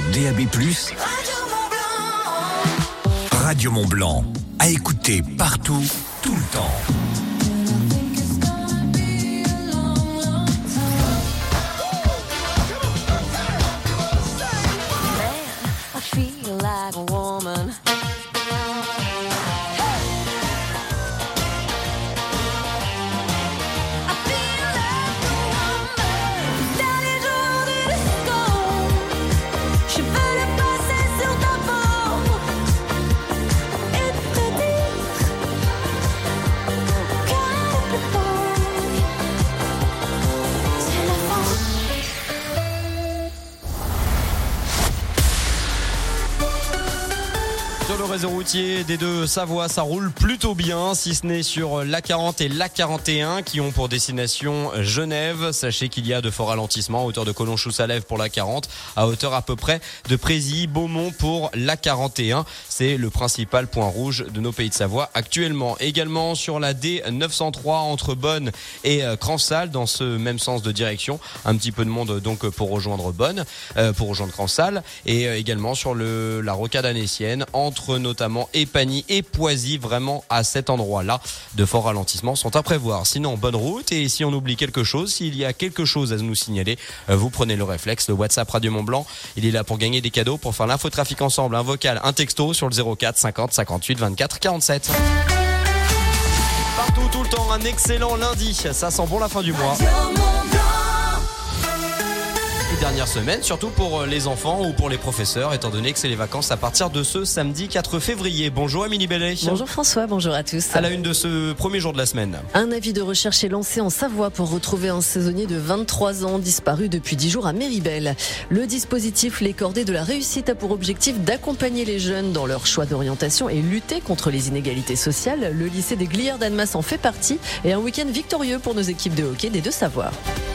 DAB+, Radio Mont-Blanc. À écouter partout, tout le temps. Le réseau routier des deux Savoie, ça roule plutôt bien, si ce n'est sur l'A40 et l'A41 qui ont pour destination Genève. Sachez qu'il y a de forts ralentissements à hauteur de Collonchous-Salève pour l'A40, à hauteur à peu près de Prézy-Beaumont pour l'A41. C'est le principal point rouge de nos pays de Savoie actuellement. Également sur la D903 entre Bonne et Cransal, dans ce même sens de direction. Un petit peu de monde donc pour rejoindre Bonne, pour rejoindre Cransal. Et également sur la rocade annécienne entre notamment Épagny et Poisy, vraiment à cet endroit-là. De forts ralentissements sont à prévoir. Sinon, bonne route. Et si on oublie quelque chose, s'il y a quelque chose à nous signaler, vous prenez le réflexe, le WhatsApp Radio Mont-Blanc. Il est là pour gagner des cadeaux, pour faire l'infotrafic ensemble. Un vocal, un texto sur le 04 50 58 24 47. Partout, tout le temps, un excellent lundi. Ça sent bon la fin du mois. Dernière semaine, surtout pour les enfants ou pour les professeurs, étant donné que c'est les vacances à partir de ce samedi 4 février. Bonjour Émilie Bellet. Bonjour François, bonjour à tous. À la une de ce premier jour de la semaine. Un avis de recherche est lancé en Savoie pour retrouver un saisonnier de 23 ans disparu depuis 10 jours à Méribel. Le dispositif Les Cordées de la Réussite a pour objectif d'accompagner les jeunes dans leur choix d'orientation et lutter contre les inégalités sociales. Le lycée des Glières d'Annemasse en fait partie et un week-end victorieux pour nos équipes de hockey des deux Savoies.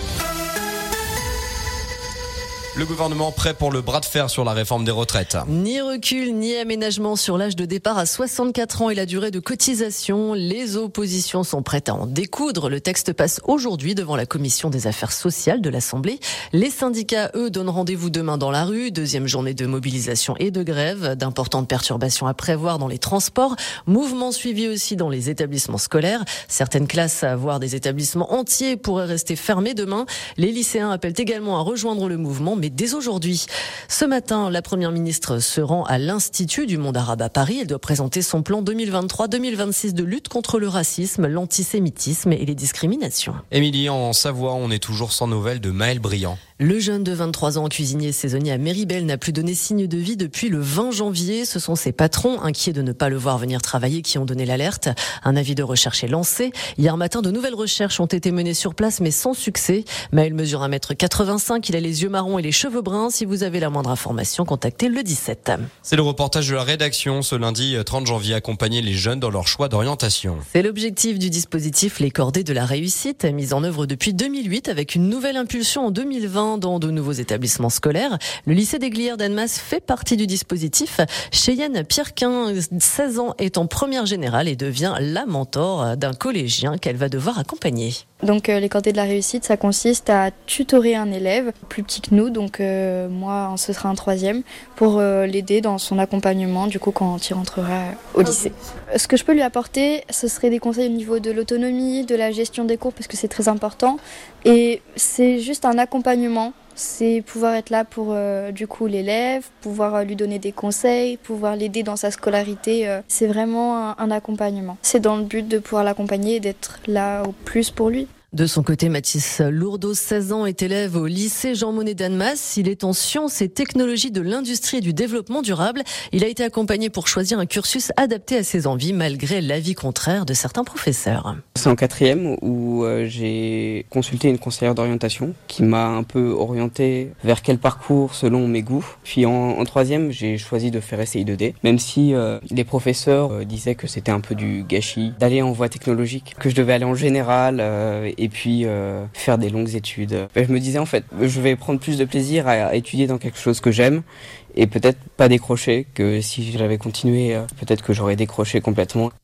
Le gouvernement prêt pour le bras de fer sur la réforme des retraites. Ni recul, ni aménagement sur l'âge de départ à 64 ans et la durée de cotisation. Les oppositions sont prêtes à en découdre. Le texte passe aujourd'hui devant la commission des affaires sociales de l'Assemblée. Les syndicats, eux, donnent rendez-vous demain dans la rue. Deuxième journée de mobilisation et de grève. D'importantes perturbations à prévoir dans les transports. Mouvement suivi aussi dans les établissements scolaires. Certaines classes, voire des établissements entiers, pourraient rester fermés demain. Les lycéens appellent également à rejoindre le mouvement, mais dès aujourd'hui. Ce matin, la première ministre se rend à l'Institut du monde arabe à Paris. Elle doit présenter son plan 2023-2026 de lutte contre le racisme, l'antisémitisme et les discriminations. Émilie, en Savoie, on est toujours sans nouvelles de Maël Briand. Le jeune de 23 ans, cuisinier saisonnier à Méribel, n'a plus donné signe de vie depuis le 20 janvier. Ce sont ses patrons, inquiets de ne pas le voir venir travailler, qui ont donné l'alerte. Un avis de recherche est lancé. Hier matin, de nouvelles recherches ont été menées sur place, mais sans succès. Maël mesure 1m85, il a les yeux marrons et les cheveux bruns. Si vous avez la moindre information, contactez le 17. C'est le reportage de la rédaction ce lundi 30 janvier, accompagner les jeunes dans leur choix d'orientation. C'est l'objectif du dispositif Les Cordées de la Réussite, mis en œuvre depuis 2008 avec une nouvelle impulsion en 2020 dans de nouveaux établissements scolaires. Le lycée des Glières d'Annemasse fait partie du dispositif. Cheyenne Pierrequin, 16 ans, est en première générale et devient la mentor d'un collégien qu'elle va devoir accompagner. Donc les cordées de la réussite, ça consiste à tutorer un élève plus petit que nous, donc moi ce sera un 3e, pour l'aider dans son accompagnement du coup quand il rentrera au lycée. Ce que je peux lui apporter, ce serait des conseils au niveau de l'autonomie, de la gestion des cours parce que c'est très important et c'est juste un accompagnement. C'est pouvoir être là pour du coup l'élève, pouvoir lui donner des conseils, pouvoir l'aider dans sa scolarité. C'est vraiment un accompagnement. C'est dans le but de pouvoir l'accompagner et d'être là au plus pour lui. De son côté, Mathis Lourdeau, 16 ans, est élève au lycée Jean Monnet d'Annemasse. Il est en sciences et technologies de l'industrie et du développement durable. Il a été accompagné pour choisir un cursus adapté à ses envies, malgré l'avis contraire de certains professeurs. C'est en 4e où j'ai consulté une conseillère d'orientation qui m'a un peu orienté vers quel parcours selon mes goûts. Puis en 3e, j'ai choisi de faire SCI 2D, même si les professeurs disaient que c'était un peu du gâchis d'aller en voie technologique, que je devais aller en général et puis faire des longues études. Je me disais en fait, je vais prendre plus de plaisir à étudier dans quelque chose que j'aime et peut-être pas décrocher, que si j'avais continué, peut-être que j'aurais décroché complètement.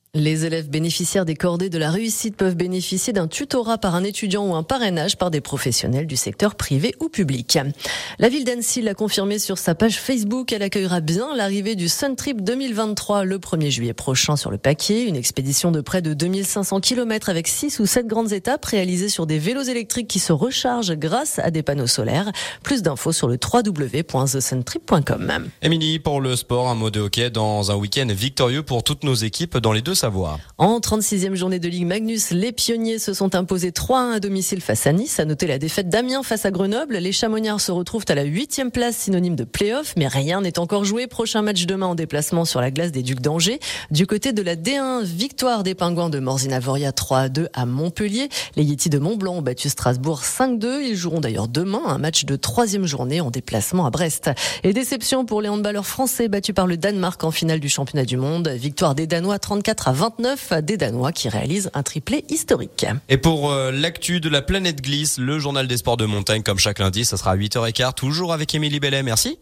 Les élèves bénéficiaires des cordées de la réussite peuvent bénéficier d'un tutorat par un étudiant ou un parrainage par des professionnels du secteur privé ou public. La ville d'Annecy l'a confirmé sur sa page Facebook. Elle accueillera bien l'arrivée du Sun Trip 2023 le 1er juillet prochain sur le Paquier. Une expédition de près de 2500 km avec 6 ou 7 grandes étapes réalisées sur des vélos électriques qui se rechargent grâce à des panneaux solaires. Plus d'infos sur le www.thesuntrip.com. Émilie, pour le sport, un mot de hockey dans un week-end victorieux pour toutes nos équipes dans les deux Savoie. En 36e journée de Ligue Magnus, les pionniers se sont imposés 3-1 à domicile face à Nice. À noter la défaite d'Amiens face à Grenoble. Les Chamonniards se retrouvent à la 8e place, synonyme de play-off, mais rien n'est encore joué. Prochain match demain en déplacement sur la glace des Ducs d'Angers. Du côté de la D1, victoire des Pingouins de Morzine-Avoria 3-2 à Montpellier. Les Yetis de Montblanc ont battu Strasbourg 5-2. Ils joueront d'ailleurs demain un match de 3e journée en déplacement à Brest. Et déception pour les handballeurs français battus par le Danemark en finale du championnat du monde. Victoire des Danois 34-29, des Danois qui réalisent un triplé historique. Et pour l'actu de la planète glisse, le journal des sports de montagne comme chaque lundi, ça sera à 8h15, toujours avec Émilie Bellet. Merci.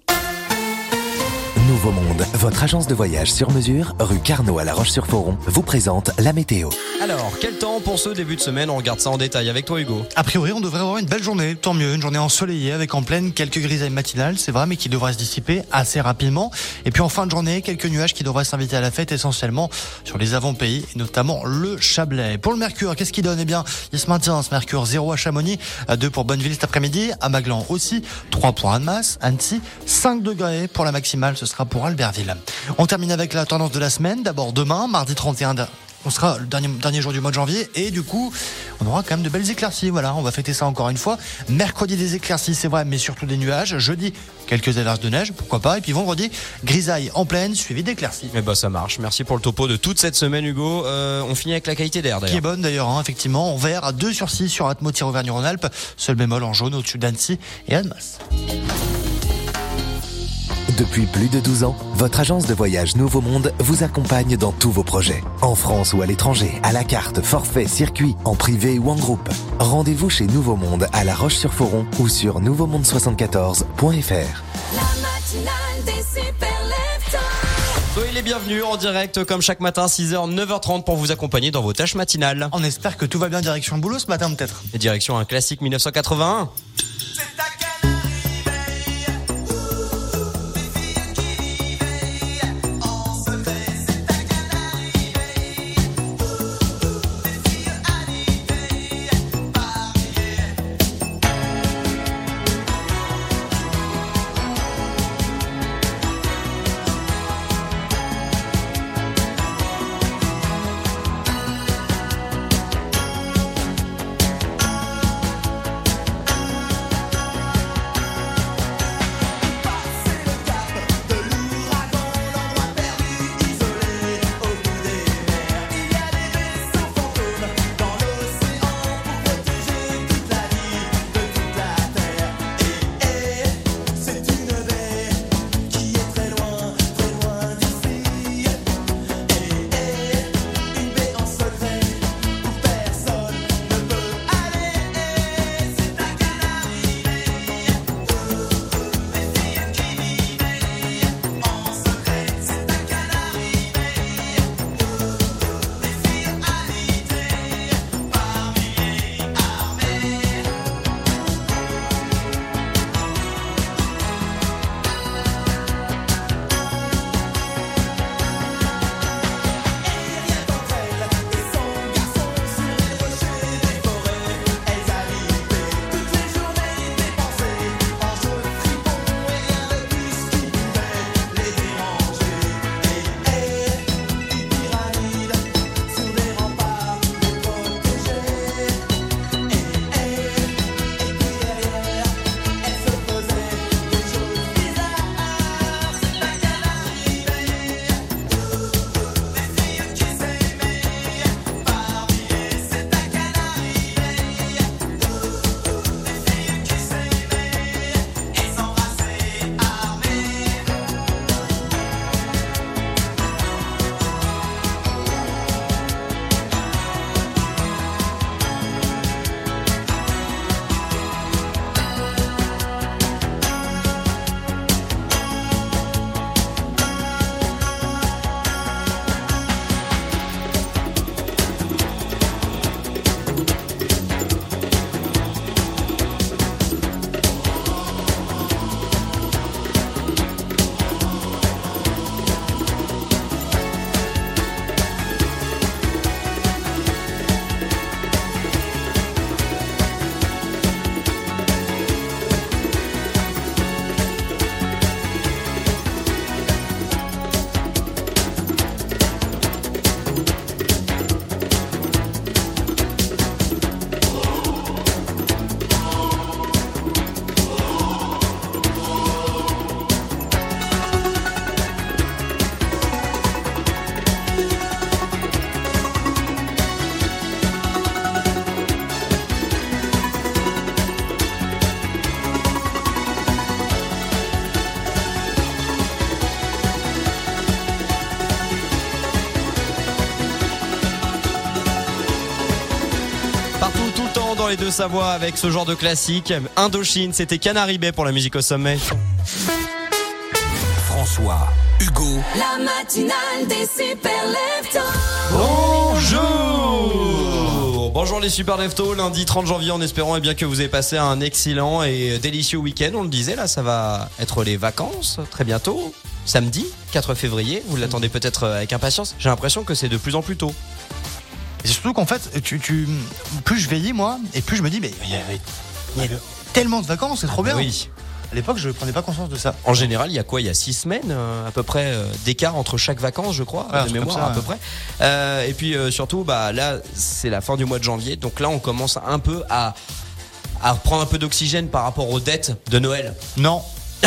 Nouveau Monde, votre agence de voyage sur mesure, rue Carnot à La Roche-sur-Foron, vous présente la météo. Alors, quel temps pour ce début de semaine? On regarde ça en détail avec toi, Hugo. A priori, on devrait avoir une belle journée, tant mieux, une journée ensoleillée avec en pleine quelques grisailles matinales, c'est vrai, mais qui devraient se dissiper assez rapidement. Et puis en fin de journée, quelques nuages qui devraient s'inviter à la fête, essentiellement sur les avant-pays, et notamment le Chablais. Pour le mercure, qu'est-ce qu'il donne? Eh bien, il se maintient, ce mercure 0 à Chamonix, 2 pour Bonneville cet après-midi, à Maglan aussi, 3 pour Annemasse, Annecy, 5 degrés pour la maximale, ce sera pour Albertville. On termine avec la tendance de la semaine. D'abord demain, mardi 31, on sera le dernier jour du mois de janvier et du coup, on aura quand même de belles éclaircies. Voilà, on va fêter ça encore une fois. Mercredi, des éclaircies, c'est vrai, mais surtout des nuages. Jeudi, quelques averses de neige, pourquoi pas. Et puis vendredi, grisaille en pleine, suivi d'éclaircies. Eh ben, ça marche. Merci pour le topo de toute cette semaine, Hugo. On finit avec la qualité d'air, d'ailleurs. Qui est bonne d'ailleurs, hein, effectivement. En vert, 2 sur 6 sur Atmo-Auvergne-Rhône-Alpes. Seul bémol en jaune au-dessus d'Annecy et Annemasse. Depuis plus de 12 ans, votre agence de voyage Nouveau Monde vous accompagne dans tous vos projets. En France ou à l'étranger, à la carte, forfait, circuit, en privé ou en groupe. Rendez-vous chez Nouveau Monde à La Roche-sur-Foron ou sur nouveaumonde74.fr. Soyez les bienvenus en direct comme chaque matin 6h, 9h30 pour vous accompagner dans vos tâches matinales. On espère que tout va bien direction le boulot ce matin peut-être. Et direction un classique 1981. dans les deux Savoies avec ce genre de classique. Indochine, c'était Canary Bay pour la musique au sommet. François, Hugo, la matinale des super leftos. Bonjour les super leftos, lundi 30 janvier en espérant bien que vous avez passé un excellent et délicieux week-end. On le disait, là ça va être les vacances très bientôt. Samedi 4 février, vous l'attendez peut-être avec impatience. J'ai l'impression que c'est de plus en plus tôt. Et surtout qu'en fait, plus je vieillis moi, et plus je me dis, mais il y avait tellement de vacances, c'est trop bien. Oui. À l'époque, je ne prenais pas conscience de ça. En général, il y a quoi ? Il y a 6 semaines à peu près d'écart entre chaque vacances, je crois, de mémoire ça, à peu près. Et puis surtout, là, c'est la fin du mois de janvier, donc là, on commence un peu à reprendre un peu d'oxygène par rapport aux dettes de Noël. Non.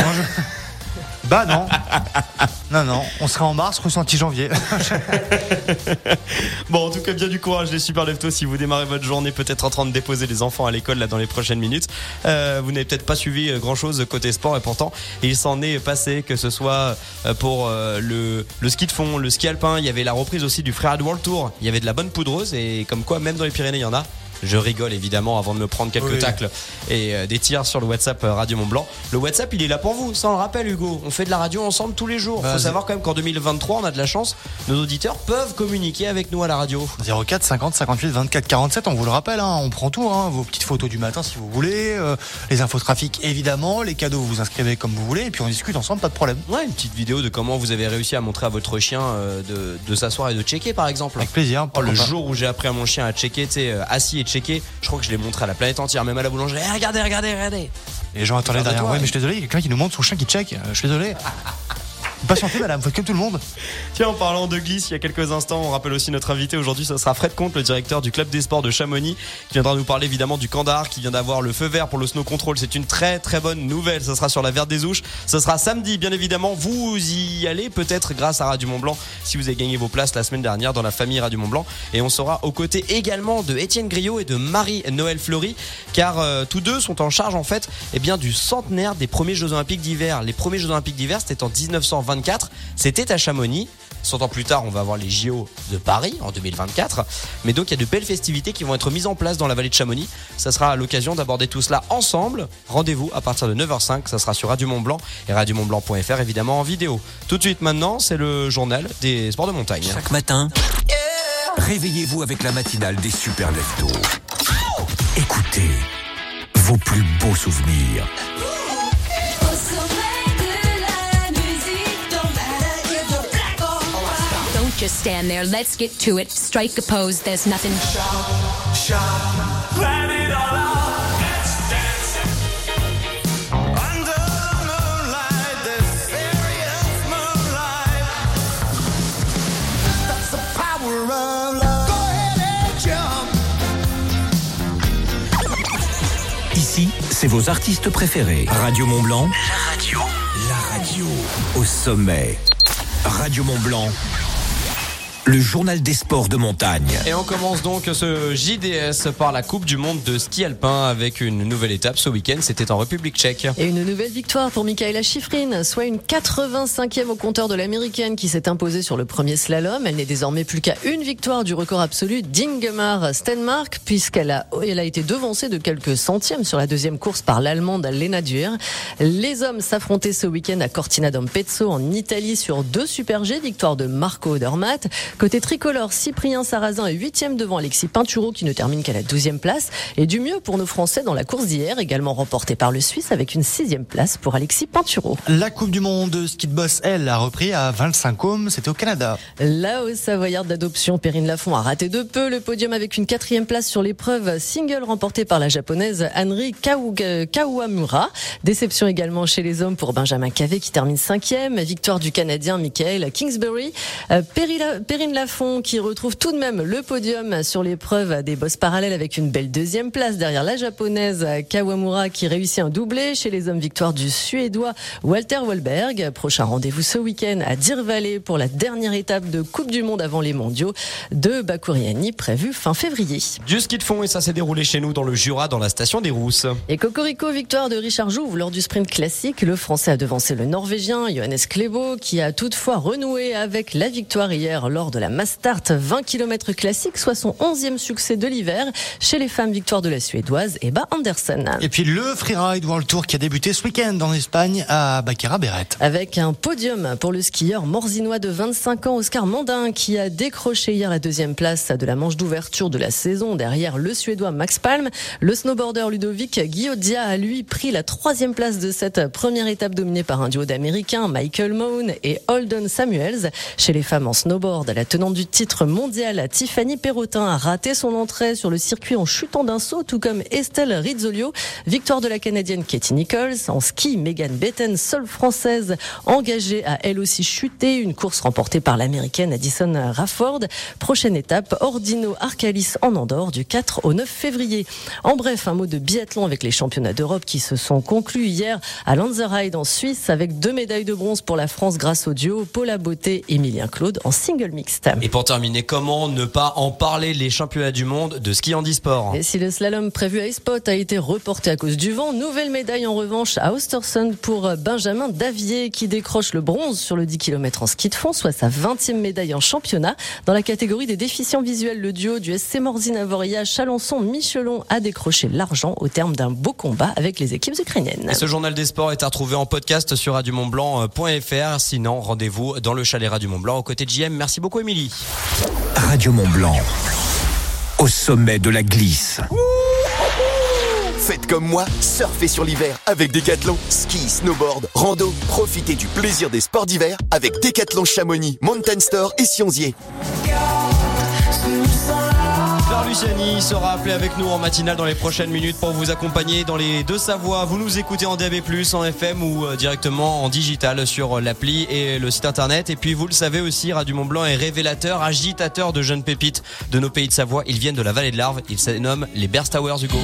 Bah non. Non, on sera en mars, ressenti janvier. Bon, en tout cas, bien du courage les super leftos si vous démarrez votre journée peut-être en train de déposer les enfants à l'école là dans les prochaines minutes. Vous n'avez peut-être pas suivi grand chose côté sport et pourtant il s'en est passé, que ce soit pour le ski de fond, le ski alpin, il y avait la reprise aussi du Freeride World Tour, il y avait de la bonne poudreuse et comme quoi même dans les Pyrénées il y en a. Je rigole évidemment avant de me prendre quelques tacles et des tirs sur le WhatsApp Radio Mont Blanc. Le WhatsApp il est là pour vous, ça on le rappelle Hugo. On fait de la radio ensemble tous les jours. Faut savoir quand même qu'en 2023 on a de la chance. Nos auditeurs peuvent communiquer avec nous à la radio. 04 50 58 24 47, on vous le rappelle, on prend tout, vos petites photos du matin si vous voulez, les infos trafic évidemment, les cadeaux vous inscrivez comme vous voulez et puis on discute ensemble, pas de problème. Ouais, une petite vidéo de comment vous avez réussi à montrer à votre chien de s'asseoir et de checker par exemple. Avec plaisir. Le jour où j'ai appris à mon chien à checker, tu sais, assis et checker, je crois que je l'ai montré à la planète entière, même à la boulangerie. Regardez. Les gens attendaient derrière. Ouais, mais je suis désolé, il y a quelqu'un qui nous montre son chien qui check. Je suis désolé. Patientez madame, faites comme tout le monde. Tiens, en parlant de glisse, il y a quelques instants, on rappelle aussi notre invité aujourd'hui, ce sera Fred Comte, le directeur du club des sports de Chamonix, qui viendra nous parler évidemment du Kandar, qui vient d'avoir le feu vert pour le snow control. C'est une très très bonne nouvelle, ce sera sur la Verte des Ouches, ce sera samedi bien évidemment. Vous y allez peut-être grâce à Radio Mont Blanc si vous avez gagné vos places la semaine dernière dans la famille Radio Mont Blanc, et on sera aux côtés également de Étienne Griot et de Marie-Noël Fleury, car tous deux sont en charge en fait du centenaire des premiers Jeux Olympiques d'hiver. Les premiers Jeux Olympiques d'hiver c'était en 1924, c'était à Chamonix. 100 ans plus tard, on va avoir les JO de Paris en 2024. Mais donc, il y a de belles festivités qui vont être mises en place dans la vallée de Chamonix. Ça sera l'occasion d'aborder tout cela ensemble. Rendez-vous à partir de 9h05. Ça sera sur Radio Mont Blanc et radiomontblanc.fr, évidemment en vidéo. Tout de suite maintenant, c'est le journal des sports de montagne. Chaque matin, réveillez-vous avec la matinale des super leftos. Écoutez vos plus beaux souvenirs. Just stand there, let's get to it. Strike a pose, there's nothing. Shout, let it all out. Let's dance. Under the moonlight, this serious moonlight. That's the power of love. Go ahead and jump. Ici, c'est vos artistes préférés. Radio Mont Blanc. La radio. Au sommet. Radio Mont Blanc. Le journal des sports de montagne. Et on commence donc ce JDS par la Coupe du Monde de ski alpin avec une nouvelle étape ce week-end. C'était en République tchèque. Et une nouvelle victoire pour Michaela Schifrin, soit une 85e au compteur de l'américaine qui s'est imposée sur le premier slalom. Elle n'est désormais plus qu'à une victoire du record absolu d'Ingemar Stenmark, puisqu'elle a été devancée de quelques centièmes sur la deuxième course par l'allemande Lena Dürr. Les hommes s'affrontaient ce week-end à Cortina d'Ampezzo en Italie sur 2 Super G, victoire de Marco Odermatt. Côté tricolore, Cyprien Sarrazin est 8e devant Alexis Pinturo qui ne termine qu'à la 12e place. Et du mieux pour nos Français dans la course d'hier, également remportée par le Suisse avec une 6e place pour Alexis Pinturo. La Coupe du Monde de ski de boss, elle, a repris à Val-Saint-Côme, c'était au Canada. La Haute-Savoyarde d'adoption Perrine Lafont a raté de peu le podium avec une 4e place sur l'épreuve single remportée par la japonaise Henri Kawamura. Déception également chez les hommes pour Benjamin Cavé qui termine 5e. Victoire du Canadien Michael Kingsbury. Perrine Lafont qui retrouve tout de même le podium sur l'épreuve des bosses parallèles avec une belle 2e place derrière la japonaise Kawamura qui réussit un doublé. Chez les hommes, victoire du suédois Walter Wahlberg. Prochain rendez-vous ce week-end à Deer Valley pour la dernière étape de Coupe du Monde avant les mondiaux de Bakouriani prévue fin février. Du ski de fond et ça s'est déroulé chez nous dans le Jura dans la station des Rousses. Et Cocorico, victoire de Richard Jouve lors du sprint classique. Le Français a devancé le Norvégien Johannes Klebo qui a toutefois renoué avec la victoire hier lors de la Mastart 20 km classique, soit son 11e succès de l'hiver. Chez les femmes, victoire de la Suédoise Ebba Andersson. Et puis le Freeride World Tour qui a débuté ce week-end en Espagne à Baqueira Beret. Avec un podium pour le skieur morzinois de 25 ans, Oscar Mandin, qui a décroché hier la 2e place de la manche d'ouverture de la saison derrière le Suédois Max Palm. Le snowboarder Ludovic Guiodia a lui pris la 3e place de cette première étape dominée par un duo d'Américains, Michael Moan et Holden Samuels. Chez les femmes en snowboard, la tenante du titre mondial, Tiffany Perrotin, a raté son entrée sur le circuit en chutant d'un saut, tout comme Estelle Rizzolio. Victoire de la Canadienne Katie Nichols. En ski, Megan Betten, seule française engagée, a elle aussi chuté. Une course remportée par l'Américaine Addison Rafford. Prochaine étape, Ordino Arcalis en Andorre du 4 au 9 février. En bref, un mot de biathlon avec les championnats d'Europe qui se sont conclus hier à Lenzerheide en Suisse avec 2 médailles de bronze pour la France grâce au duo Paula Beauté et Emilien Claude en single mixte. Et pour terminer, comment ne pas en parler, les championnats du monde de ski handisport? Et si le slalom prévu à Espot a été reporté à cause du vent, nouvelle médaille en revanche à Östersund pour Benjamin Davier qui décroche le bronze sur le 10 km en ski de fond, soit sa 20e médaille en championnat. Dans la catégorie des déficients visuels, le duo du SC Morzine-Avoria Chalençon-Michelon a décroché l'argent au terme d'un beau combat avec les équipes ukrainiennes. Et ce journal des sports est à retrouver en podcast sur radiomontblanc.fr. Sinon, rendez-vous dans le chalet Radio Mont-Blanc aux côtés de JM. Merci beaucoup, Émilie. Radio Mont-Blanc, au sommet de la glisse. Faites comme moi, surfez sur l'hiver avec Decathlon. Ski, snowboard, rando, profitez du plaisir des sports d'hiver avec Decathlon Chamonix, Mountain Store et Sionzier. Claire Luciani sera appelée avec nous en matinale dans les prochaines minutes pour vous accompagner dans les Deux-Savoies. Vous nous écoutez en DAB+, en FM ou directement en digital sur l'appli et le site internet. Et puis vous le savez aussi, Radio Mont-Blanc est révélateur, agitateur de jeunes pépites de nos pays de Savoie. Ils viennent de la vallée de l'Arve. Ils se nomment les Bear Towers, Hugo.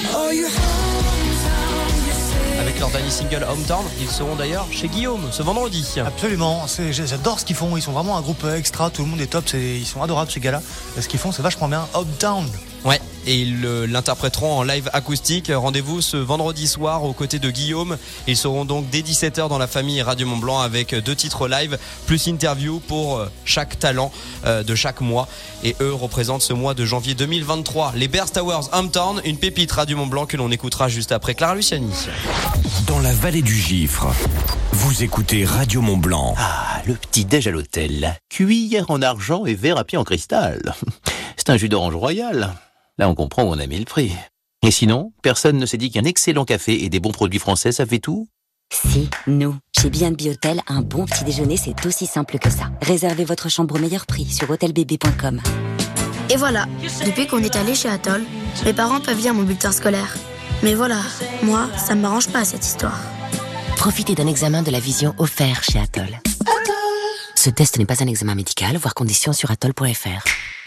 Avec leur dernier single Hometown, ils seront d'ailleurs chez Guillaume ce vendredi. Absolument, j'adore ce qu'ils font, ils sont vraiment un groupe extra, tout le monde est top, ils sont adorables ces gars-là. Ce qu'ils font c'est vachement bien, Hometown. Ouais, et ils l'interpréteront en live acoustique. Rendez-vous ce vendredi soir aux côtés de Guillaume. Ils seront donc dès 17h dans la famille Radio Mont-Blanc avec 2 titres live plus interview pour chaque talent de chaque mois. Et eux représentent ce mois de janvier 2023. Les Bear Towers Hometown, une pépite Radio Mont-Blanc que l'on écoutera juste après Clara Luciani. Dans la vallée du Gifre, vous écoutez Radio Mont-Blanc. Ah, le petit déj à l'hôtel. Cuillère en argent et verre à pied en cristal. C'est un jus d'orange royal. Là, on comprend où on a mis le prix. Et sinon, personne ne s'est dit qu'un excellent café et des bons produits français, ça fait tout? Si, nous. Chez B&B Hôtel, un bon petit déjeuner, c'est aussi simple que ça. Réservez votre chambre au meilleur prix sur hotelbb.com. Et voilà, depuis qu'on est allé chez Atoll, mes parents peuvent lire mon bulletin scolaire. Mais voilà, moi, ça ne m'arrange pas cette histoire. Profitez d'un examen de la vision offert chez Atoll. Ce test n'est pas un examen médical, voir conditions sur atoll.fr.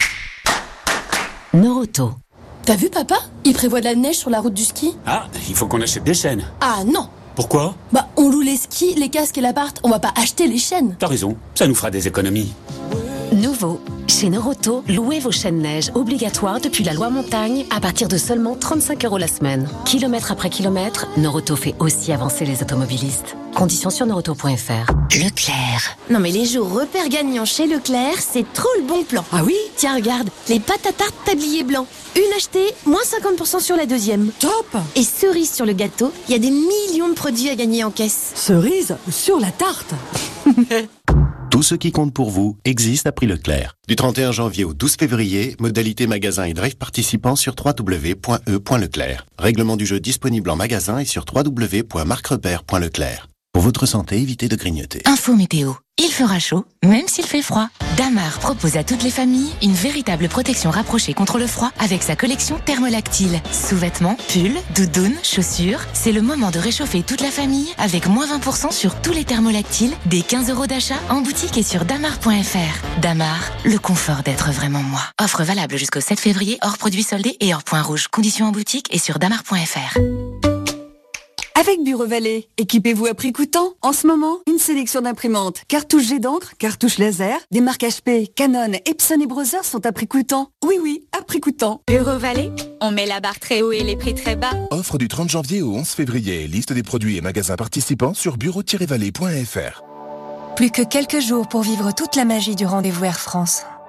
Noroto. T'as vu papa? Il prévoit de la neige sur la route du ski. Ah, il faut qu'on achète des chaînes. Ah non. Pourquoi? Bah on loue les skis, les casques et l'appart, on va pas acheter les chaînes. T'as raison, ça nous fera des économies. Nouveau, chez Noroto, louez vos chaînes neige obligatoires depuis la loi montagne à partir de seulement 35 € la semaine. Kilomètre après kilomètre, Noroto fait aussi avancer les automobilistes. Conditions sur noroto.fr. Leclerc. Non mais les jours repères gagnants chez Leclerc, c'est trop le bon plan. Ah oui? Tiens regarde, les pâtes à tarte tablier blanc. Une achetée, moins 50% sur la deuxième. Top! Et cerise sur le gâteau, il y a des millions de produits à gagner en caisse. Cerise sur la tarte. Tout ce qui compte pour vous existe à prix Leclerc. Du 31 janvier au 12 février, modalité magasin et drive participants sur www.e.leclerc. Règlement du jeu disponible en magasin et sur www.marquerepère.leclerc. Pour votre santé, évitez de grignoter. Info météo. Il fera chaud, même s'il fait froid. Damar propose à toutes les familles une véritable protection rapprochée contre le froid avec sa collection thermolactyle. Sous-vêtements, pulls, doudounes, chaussures. C'est le moment de réchauffer toute la famille avec moins 20% sur tous les thermolactyles, des 15 € d'achat en boutique et sur damar.fr. Damar, le confort d'être vraiment moi. Offre valable jusqu'au 7 février, hors produits soldés et hors points rouges. Conditions en boutique et sur damar.fr. Avec Bureau Vallée, équipez-vous à prix coûtant. En ce moment, une sélection d'imprimantes, cartouches jet d'encre, cartouches laser, des marques HP, Canon, Epson et Brother sont à prix coûtant. Oui, à prix coûtant. Bureau Vallée, on met la barre très haut et les prix très bas. Offre du 30 janvier au 11 février. Liste des produits et magasins participants sur bureau-vallée.fr. Plus que quelques jours pour vivre toute la magie du rendez-vous Air France.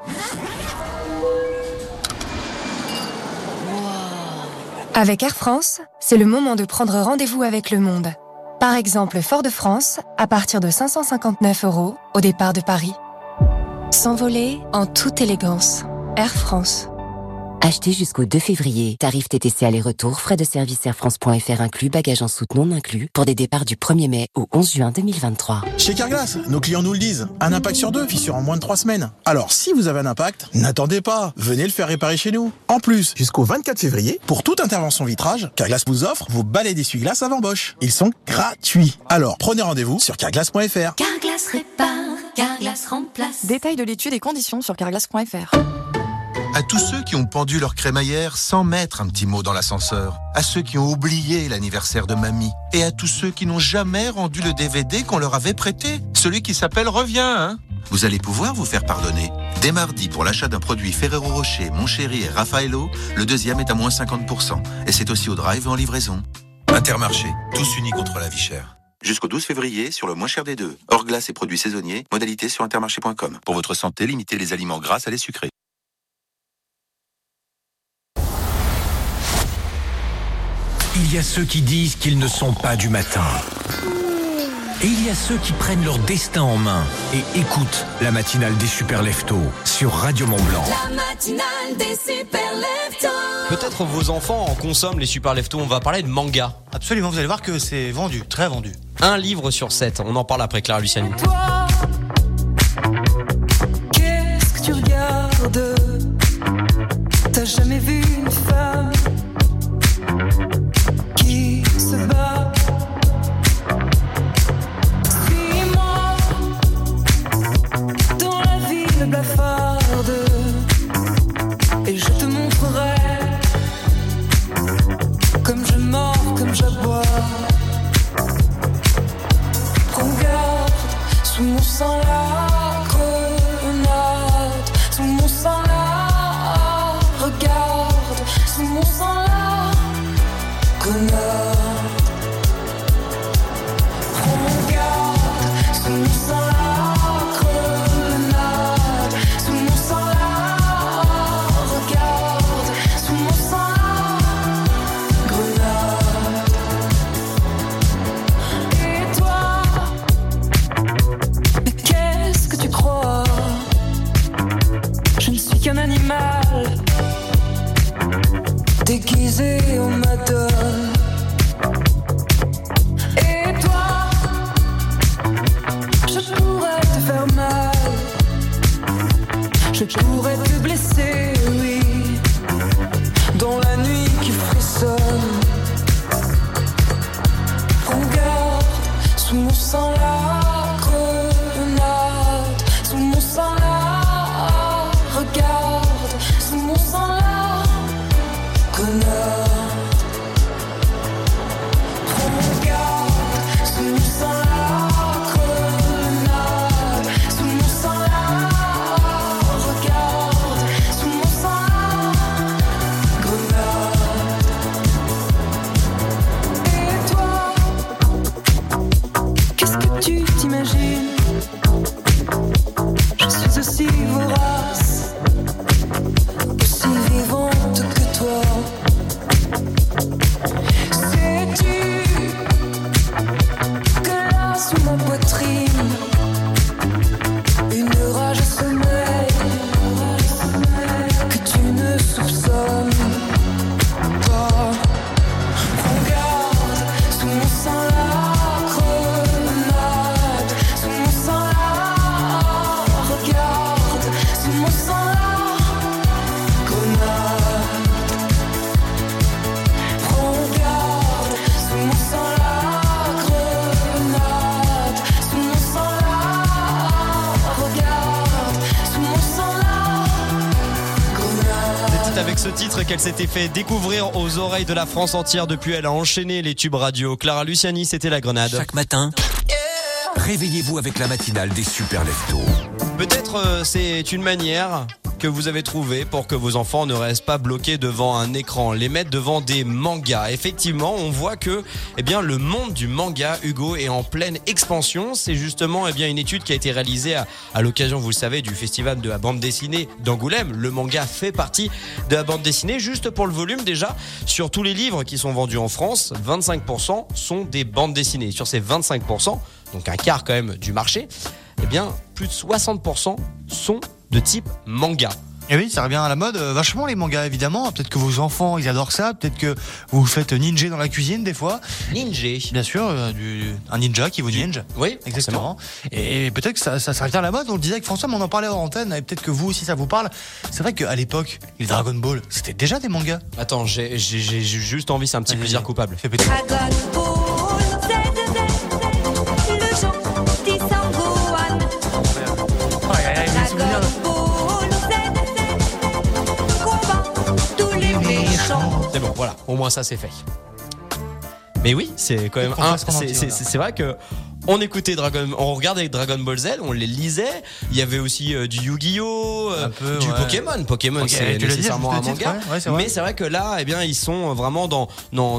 Avec Air France, c'est le moment de prendre rendez-vous avec le monde. Par exemple, Fort-de-France, à partir de 559 € au départ de Paris. S'envoler en toute élégance. Air France. Achetez jusqu'au 2 février. Tarif TTC aller-retour, frais de service airfrance.fr inclus, bagages en soute non inclus, pour des départs du 1er mai au 11 juin 2023. Chez Carglass, nos clients nous le disent. Un impact sur 2, fissure en moins de 3 semaines. Alors, si vous avez un impact, n'attendez pas. Venez le faire réparer chez nous. En plus, jusqu'au 24 février, pour toute intervention vitrage, Carglass vous offre vos balais d'essuie-glace avant Bosch. Ils sont gratuits. Alors, prenez rendez-vous sur carglass.fr. Carglass répare, Carglass remplace. Détail de l'étude et conditions sur carglass.fr. À tous ceux qui ont pendu leur crémaillère sans mettre un petit mot dans l'ascenseur. À ceux qui ont oublié l'anniversaire de mamie. Et à tous ceux qui n'ont jamais rendu le DVD qu'on leur avait prêté. Celui qui s'appelle Reviens, hein. Vous allez pouvoir vous faire pardonner. Dès mardi, pour l'achat d'un produit Ferrero Rocher, Mon Chéri et Raffaello, le deuxième est à moins 50%. Et c'est aussi au drive et en livraison. Intermarché, tous unis contre la vie chère. Jusqu'au 12 février, sur le moins cher des deux. Hors glace et produits saisonniers, modalité sur intermarché.com. Pour votre santé, limitez les aliments gras à les sucrés. Il y a ceux qui disent qu'ils ne sont pas du matin. Et il y a ceux qui prennent leur destin en main et écoutent la matinale des Super Leftos sur Radio Mont-Blanc. La matinale des Super Leftos. Peut-être vos enfants en consomment les Super Leftos. On va parler de manga. Absolument, vous allez voir que c'est vendu, très vendu. 1 livre sur 7. On en parle après Clara Luciani. Toi, qu'est-ce que tu regardes? T'as jamais vu une femme qui se bat? Suis-moi dans la ville blafarde et je te montrerai comme je mords, comme j'aboie. Prends garde, sous mon sang la grenade, sous mon sang la regarde, sous mon sang la grenade. Prends garde, sous mon sang la grenade, sous mon sang la regarde, sous mon sang la grenade. Et toi, mais qu'est-ce que tu crois? Je ne suis qu'un animal déguisé en madone. Et toi, je pourrais te faire mal, je pourrais te blesser, oui, dans la nuit qui frissonne. Prends garde, sous mon sang la grenade, sous mon sang la regarde, sous mon sang la grenade. Prends garde, sous mon sang la grenade, sous mon sang la regarde, sous mon sang la grenade. Et toi, qu'est-ce que tu t'imagines? Je suis aussi vorace, aussi vivante que toi. Sais-tu que là sous ma poitrine, une rage sommeille que tu ne soupçonnes pas. Prends garde, sous mon sang la grenade, sous mon sang la regarde, sous mon sang la grenade. Prends garde, sous mon sang la grenade, sous mon sang la regarde, sous mon sang la grenade. C'est avec ce titre qu'elle s'était fait découvrir aux oreilles de la France entière. Depuis, elle a enchaîné les tubes radio. Clara Luciani, c'était La Grenade. Chaque matin, réveillez-vous avec la matinale des Super Leftos. Peut-être c'est une manière que vous avez trouvées pour que vos enfants ne restent pas bloqués devant un écran. Les mettre devant des mangas. Effectivement, on voit que le monde du manga, Hugo, est en pleine expansion. C'est justement une étude qui a été réalisée à l'occasion, vous le savez, du festival de la bande dessinée d'Angoulême. Le manga fait partie de la bande dessinée. Juste pour le volume, déjà, sur tous les livres qui sont vendus en France, 25% sont des bandes dessinées. Sur ces 25%, donc un quart quand même du marché, plus de 60% sont de type manga. Et oui, ça revient à la mode, vachement les mangas évidemment. Peut-être que vos enfants ils adorent ça, peut-être que vous faites ninja dans la cuisine des fois. Ninja. Bien sûr, un ninja qui vous ninja. Oui, exactement. Et peut-être que ça revient à la mode. On le disait avec François, mais on en parlait hors antenne. Et peut-être que vous aussi ça vous parle. C'est vrai qu'à l'époque, les Dragon Ball, c'était déjà des mangas. Attends, j'ai juste envie, c'est un petit plaisir coupable. Fais péter. Dragon Ball Z, le gentil Sangohan. Dragon Ball Z, combat tous les méchants. C'est bon, voilà, au moins ça c'est fait. Mais oui, c'est quand même c'est vrai que on écoutait on regardait Dragon Ball Z, on les lisait. Il y avait aussi du Yu-Gi-Oh, du Pokémon. Pokémon, c'est nécessairement un manga. Mais c'est vrai que là, ils sont vraiment dans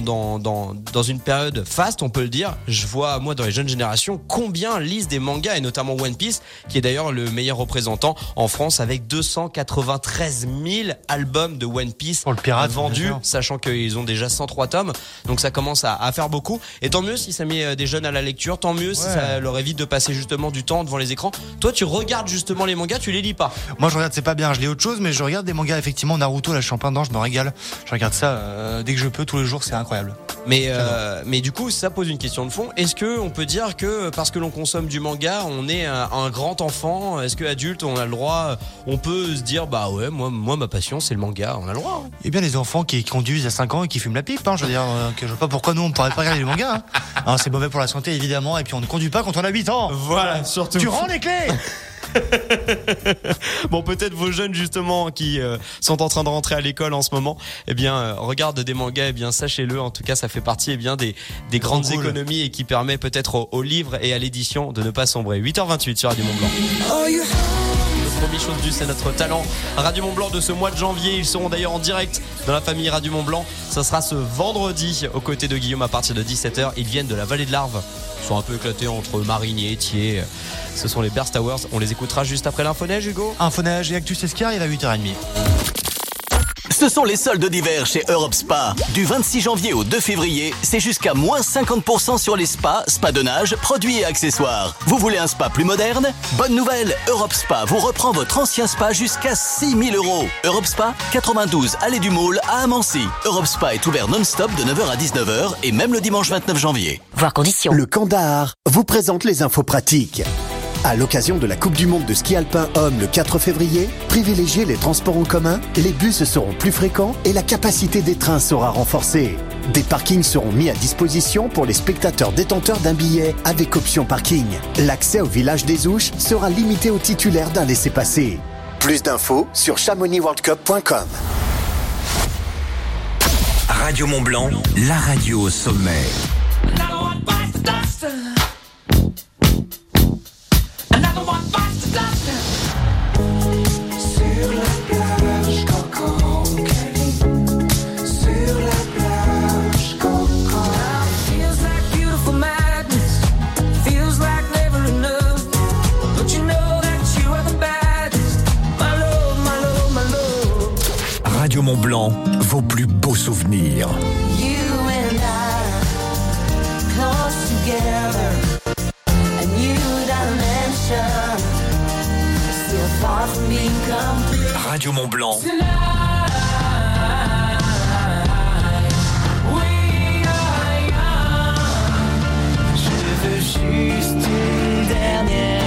une période faste, on peut le dire. Je vois, moi, dans les jeunes générations, combien lisent des mangas, et notamment One Piece, qui est d'ailleurs le meilleur représentant en France, avec 293 000 albums de One Piece vendus, sachant qu'ils ont déjà 103 tomes. Donc ça commence à faire beaucoup. Et tant mieux si ça met des jeunes à la lecture, tant mieux si ça leur évite de passer justement du temps devant les écrans. Toi, tu regardes justement les mangas, tu les lis pas? Moi, je regarde, c'est pas bien, je lis autre chose, mais je regarde des mangas, effectivement. Naruto, là, je suis en plein dedans, je me régale. Je regarde ça dès que je peux, tous les jours, c'est incroyable. Mais du coup, ça pose une question de fond. Est-ce que on peut dire que parce que l'on consomme du manga, on est un grand enfant? Est-ce que adulte, on a le droit, on peut se dire moi ma passion c'est le manga, on a le droit? Eh bien, les enfants qui conduisent à 5 ans et qui fument la pipe, je veux dire, que je vois pas pourquoi nous on pourrait pas regarder les mangas. Alors, c'est mauvais pour la santé évidemment, et puis on ne conduit pas quand on a 8 ans. Voilà, surtout. Tu rends les clés. Bon, peut-être vos jeunes justement qui sont en train de rentrer à l'école en ce moment, regardent des mangas, sachez-le, en tout cas ça fait partie des grandes économies et qui permet peut-être aux livres et à l'édition de ne pas sombrer. 8h28 sur Radio Mont-Blanc. Michaud, c'est notre talent Radio Mont-Blanc de ce mois de janvier. Ils seront d'ailleurs en direct dans la famille Radio Mont-Blanc. Ça sera ce vendredi aux côtés de Guillaume à partir de 17h. Ils viennent de la vallée de l'Arve. Ils sont un peu éclatés entre Marigny et Thiers. Ce sont les Bears Towers. On les écoutera juste après l'infoneige, Hugo. Infoneige et Actus Escar, il est à 8h30. Ce sont les soldes d'hiver chez Europe Spa. Du 26 janvier au 2 février, c'est jusqu'à moins 50% sur les spas de nage, produits et accessoires. Vous voulez un spa plus moderne? Bonne nouvelle, Europe Spa vous reprend votre ancien spa jusqu'à 6 000 €. Europe Spa, 92 allée du Maule à Amancy. Europe Spa est ouvert non-stop de 9h à 19h et même le dimanche 29 janvier. Voir conditions. Le Kandahar vous présente les infos pratiques. À l'occasion de la Coupe du Monde de ski alpin homme le 4 février, privilégiez les transports en commun, les bus seront plus fréquents et la capacité des trains sera renforcée. Des parkings seront mis à disposition pour les spectateurs détenteurs d'un billet avec option parking. L'accès au village des Ouches sera limité aux titulaires d'un laissez-passer. Plus d'infos sur chamonixworldcup.com. Radio Mont-Blanc, la radio au sommet. Sur la plage, Coco, sur la plage, Coco. Feels like beautiful madness, feels like never enough. Don't you know that you are the baddest, my love, my love, my love. Radio Mont-Blanc, vos plus beaux souvenirs. You and I, close together, a new dimension. Radio Mont-Blanc. Je veux juste une dernière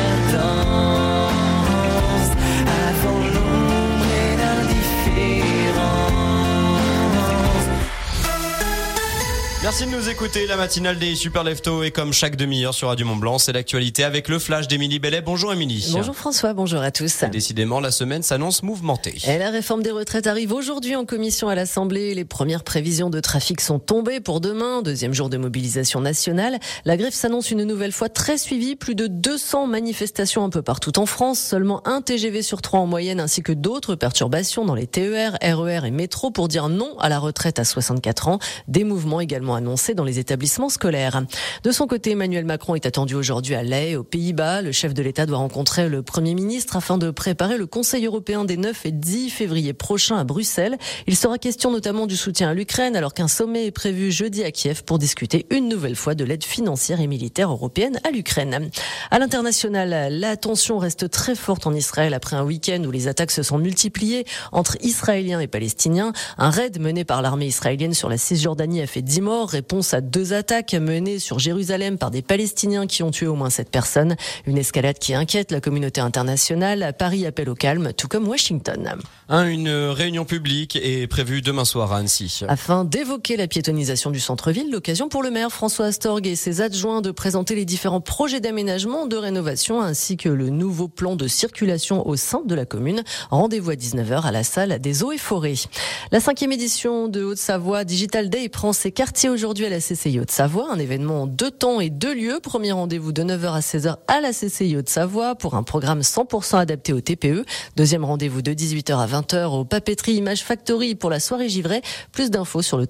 danse avant l'ombre et l'indifférence. Merci de nous écouter. La matinale des Super Leftos est comme chaque demi-heure sur Radio Mont-Blanc. C'est l'actualité avec le flash d'Émilie Bellet. Bonjour Émilie. Bonjour François, bonjour à tous. Et décidément, la semaine s'annonce mouvementée. Et la réforme des retraites arrive aujourd'hui en commission à l'Assemblée. Les premières prévisions de trafic sont tombées pour demain, deuxième jour de mobilisation nationale. La grève s'annonce une nouvelle fois très suivie. Plus de 200 manifestations un peu partout en France. Seulement un TGV sur 3 en moyenne, ainsi que d'autres perturbations dans les TER, RER et métro pour dire non à la retraite à 64 ans. Des mouvements également annoncé dans les établissements scolaires. De son côté, Emmanuel Macron est attendu aujourd'hui à La Haye, aux Pays-Bas. Le chef de l'État doit rencontrer le Premier ministre afin de préparer le Conseil européen des 9 et 10 février prochains à Bruxelles. Il sera question notamment du soutien à l'Ukraine, alors qu'un sommet est prévu jeudi à Kiev pour discuter une nouvelle fois de l'aide financière et militaire européenne à l'Ukraine. À l'international, la tension reste très forte en Israël après un week-end où les attaques se sont multipliées entre Israéliens et Palestiniens. Un raid mené par l'armée israélienne sur la Cisjordanie a fait 10 morts. Réponse à 2 attaques menées sur Jérusalem par des Palestiniens qui ont tué au moins 7 personnes. Une escalade qui inquiète la communauté internationale. Paris appelle au calme, tout comme Washington. Une réunion publique est prévue demain soir à Annecy. Afin d'évoquer la piétonisation du centre-ville, l'occasion pour le maire François Astorg et ses adjoints de présenter les différents projets d'aménagement, de rénovation ainsi que le nouveau plan de circulation au sein de la commune. Rendez-vous à 19h à la salle des Eaux et Forêts. La 5e édition de Haute-Savoie Digital Day prend ses quartiers aujourd'hui à la CCI Haute-Savoie, un événement en 2 temps et 2 lieux. Premier rendez-vous de 9h à 16h à la CCI Haute-Savoie pour un programme 100% adapté au TPE. Deuxième rendez-vous de 18h à 20h au Papeterie Image Factory pour la soirée givrée. Plus d'infos sur le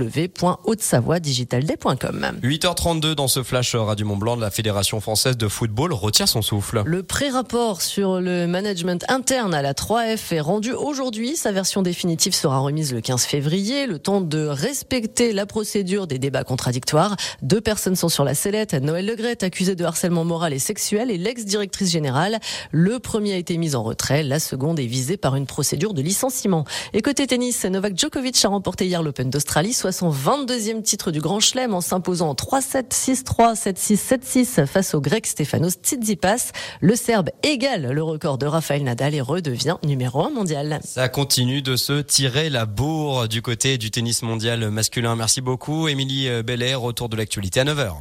www.hautesavoiedigitalday.com. 8h32 dans ce flash Radio Mont-Blanc, la Fédération française de football retient son souffle. Le pré-rapport sur le management interne à la 3F est rendu aujourd'hui. Sa version définitive sera remise le 15 février. Le temps de respecter la procédure des débats contradictoires. 2 personnes sont sur la sellette. Noël Le Graët, accusée de harcèlement moral et sexuel, et l'ex-directrice générale. Le premier a été mis en retrait. La seconde est visée par une procédure de licenciement. Et côté tennis, Novak Djokovic a remporté hier l'Open d'Australie, soit son 22e titre du Grand Chelem en s'imposant en 3-7, 6-3, 7-6, 7-6 face au Grec Stefanos Tsitsipas. Le Serbe égale le record de Rafael Nadal et redevient numéro 1 mondial. Ça continue de se tirer la bourre du côté du tennis mondial masculin. Merci beaucoup Émilie Bellet, retour de l'actualité à 9h.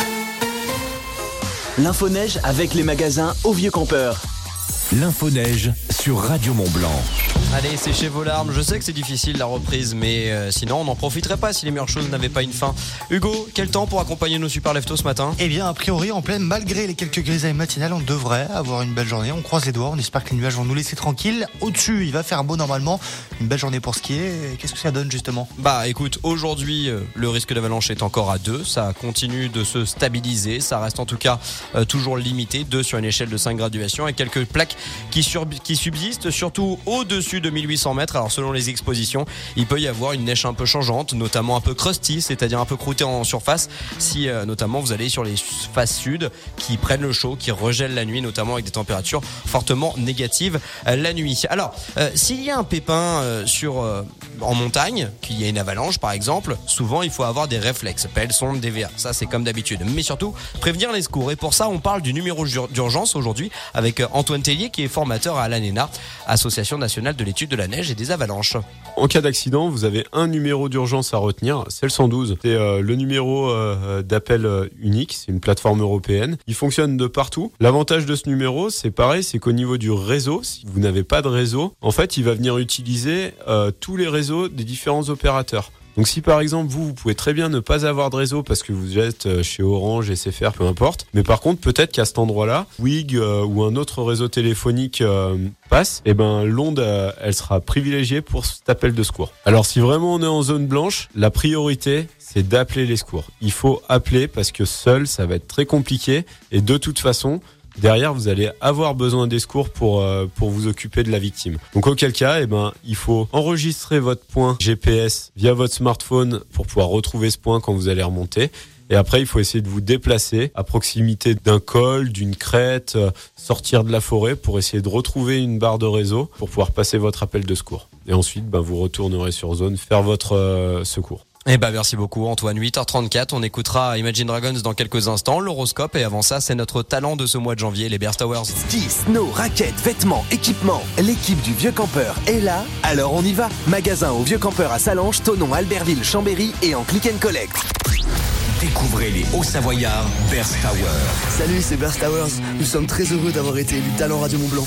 L'info neige avec les magasins Au Vieux Campeur. L'info neige sur Radio Mont-Blanc. Allez, séchez vos larmes. Je sais que c'est difficile la reprise, mais sinon on n'en profiterait pas si les meilleures choses n'avaient pas une fin. Hugo, quel temps pour accompagner nos Super Leftos ce matin ? Eh bien, a priori, en pleine, malgré les quelques grisailles matinales, on devrait avoir une belle journée. On croise les doigts, on espère que les nuages vont nous laisser tranquilles. Au-dessus, il va faire beau normalement. Une belle journée pour skier. Qu'est-ce que ça donne justement ? Bah écoute, aujourd'hui, le risque d'avalanche est encore à 2. Ça continue de se stabiliser. Ça reste en tout cas toujours limité. 2 sur une échelle de 5 graduations et quelques plaques qui subsistent, surtout au-dessus de 1800 mètres. Alors selon les expositions, il peut y avoir une neige un peu changeante, notamment un peu crusty, c'est-à-dire un peu croûtée en surface, si notamment vous allez sur les faces sud qui prennent le chaud, qui regèlent la nuit, notamment avec des températures fortement négatives la nuit. Alors, s'il y a un pépin en montagne, qu'il y a une avalanche par exemple, souvent il faut avoir des réflexes, pelle, sonde, DVA, ça c'est comme d'habitude, mais surtout prévenir les secours. Et pour ça on parle du numéro d'urgence aujourd'hui avec Antoine Tellier qui est formateur à l'ANENA, Association nationale de l'étude de la neige et des avalanches. En cas d'accident, vous avez un numéro d'urgence à retenir, c'est le 112. C'est le numéro d'appel unique, c'est une plateforme européenne. Il fonctionne de partout. L'avantage de ce numéro, c'est pareil, c'est qu'au niveau du réseau, si vous n'avez pas de réseau, en fait, il va venir utiliser tous les réseaux des différents opérateurs. Donc si par exemple vous pouvez très bien ne pas avoir de réseau parce que vous êtes chez Orange, SFR, peu importe, mais par contre peut-être qu'à cet endroit-là, Bouygues ou un autre réseau téléphonique passe, et ben l'onde elle sera privilégiée pour cet appel de secours. Alors si vraiment on est en zone blanche, la priorité c'est d'appeler les secours. Il faut appeler parce que seul ça va être très compliqué et de toute façon derrière, vous allez avoir besoin des secours pour vous occuper de la victime. Donc, auquel cas, il faut enregistrer votre point GPS via votre smartphone pour pouvoir retrouver ce point quand vous allez remonter. Et après, il faut essayer de vous déplacer à proximité d'un col, d'une crête, sortir de la forêt pour essayer de retrouver une barre de réseau pour pouvoir passer votre appel de secours. Et ensuite, vous retournerez sur zone, faire votre secours. Merci beaucoup Antoine. 8h34, on écoutera Imagine Dragons dans quelques instants, l'horoscope, et avant ça, c'est notre talent de ce mois de janvier, les Bear Towers. Ski, snow, raquettes, vêtements, équipements. L'équipe du Vieux Campeur est là, alors on y va. Magasin au Vieux Campeur à Salange, Thonon, Albertville, Chambéry et en click and collect. Découvrez les Hauts-Savoyards Bear Towers. Salut, c'est Bear Towers. Nous sommes très heureux d'avoir été élus talent Radio Mont Blanc.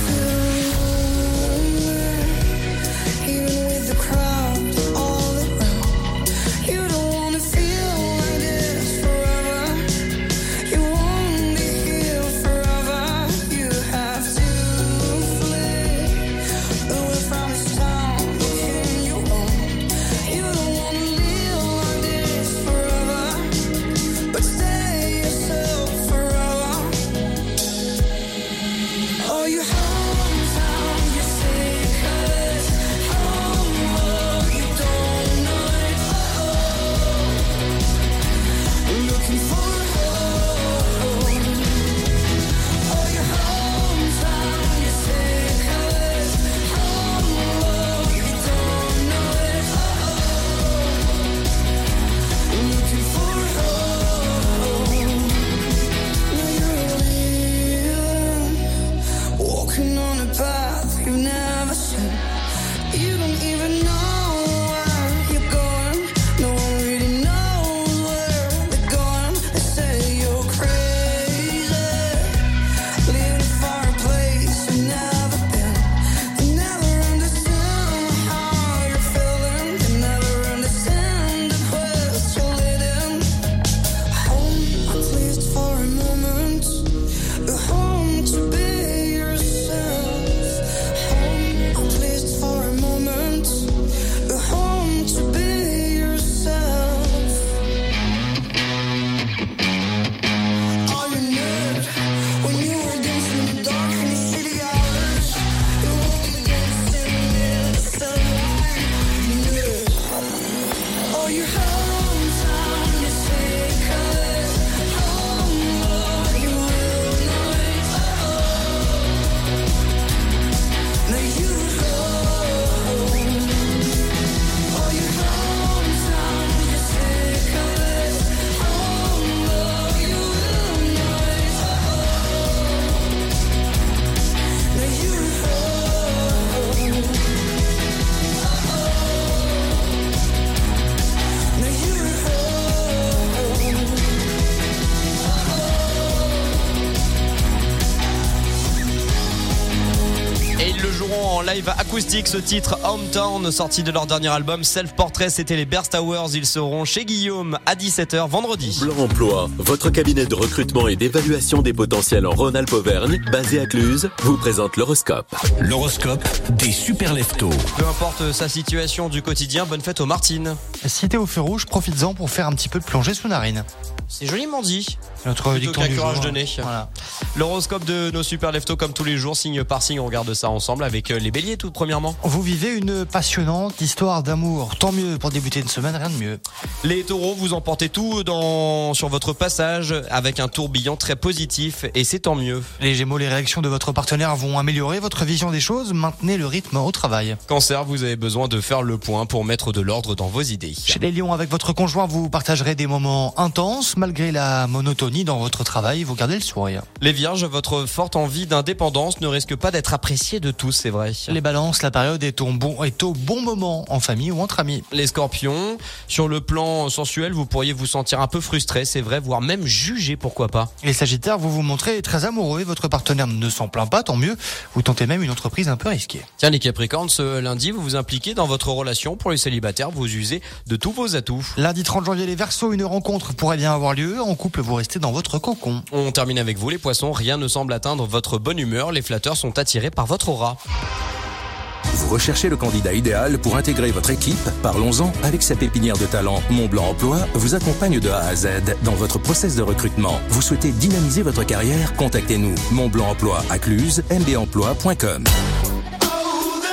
Live acoustique, ce titre Hometown, sorti de leur dernier album Self Portrait. C'était les Bear Towers. Ils seront chez Guillaume à 17h vendredi. Blanc Emploi, votre cabinet de recrutement et d'évaluation des potentiels en Rhône-Alpes-Auvergne, basé à Cluse, vous présente l'horoscope. L'horoscope des super leftos. Peu importe sa situation du quotidien, bonne fête aux Martines. Si t'es au feu rouge, profites-en pour faire un petit peu de plongée sous narine. C'est joliment dit. Notre dicton du jour. De nez. Voilà. L'horoscope de nos super leftos comme tous les jours, signe par signe, on regarde ça ensemble avec les béliers tout premièrement. Vous vivez une passionnante histoire d'amour. Tant mieux pour débuter une semaine, rien de mieux. Les taureaux, vous emportez tout sur votre passage avec un tourbillon très positif et c'est tant mieux. Les gémeaux, les réactions de votre partenaire vont améliorer votre vision des choses. Maintenez le rythme au travail. Cancer, vous avez besoin de faire le point pour mettre de l'ordre dans vos idées. Chez les lions, avec votre conjoint, vous partagerez des moments intenses. Malgré la monotonie dans votre travail, vous gardez le sourire. Les vierges, votre forte envie d'indépendance ne risque pas d'être appréciée de tous, c'est vrai. Les balances, la période est au bon moment, en famille ou entre amis. Les scorpions, sur le plan sensuel, vous pourriez vous sentir un peu frustré, c'est vrai, voire même jugé, pourquoi pas. Les sagittaires, vous vous montrez très amoureux et votre partenaire ne s'en plaint pas, tant mieux. Vous tentez même une entreprise un peu risquée. Tiens, les capricornes, ce lundi, vous vous impliquez dans votre relation. Pour les célibataires, vous usez de tous vos atouts. Lundi 30 janvier, les Verseaux, une rencontre pourrait bien avoir lieu. En couple, vous restez dans votre cocon. On termine avec vous, les poissons. Rien ne semble atteindre votre bonne humeur. Les flatteurs sont attirés par votre aura. Vous recherchez le candidat idéal pour intégrer votre équipe? Parlons-en. Avec sa pépinière de talent, Montblanc Emploi vous accompagne de A à Z dans votre process de recrutement. Vous souhaitez dynamiser votre carrière? Contactez-nous. Montblanc Emploi à Cluse, mbemploi.com. Je vous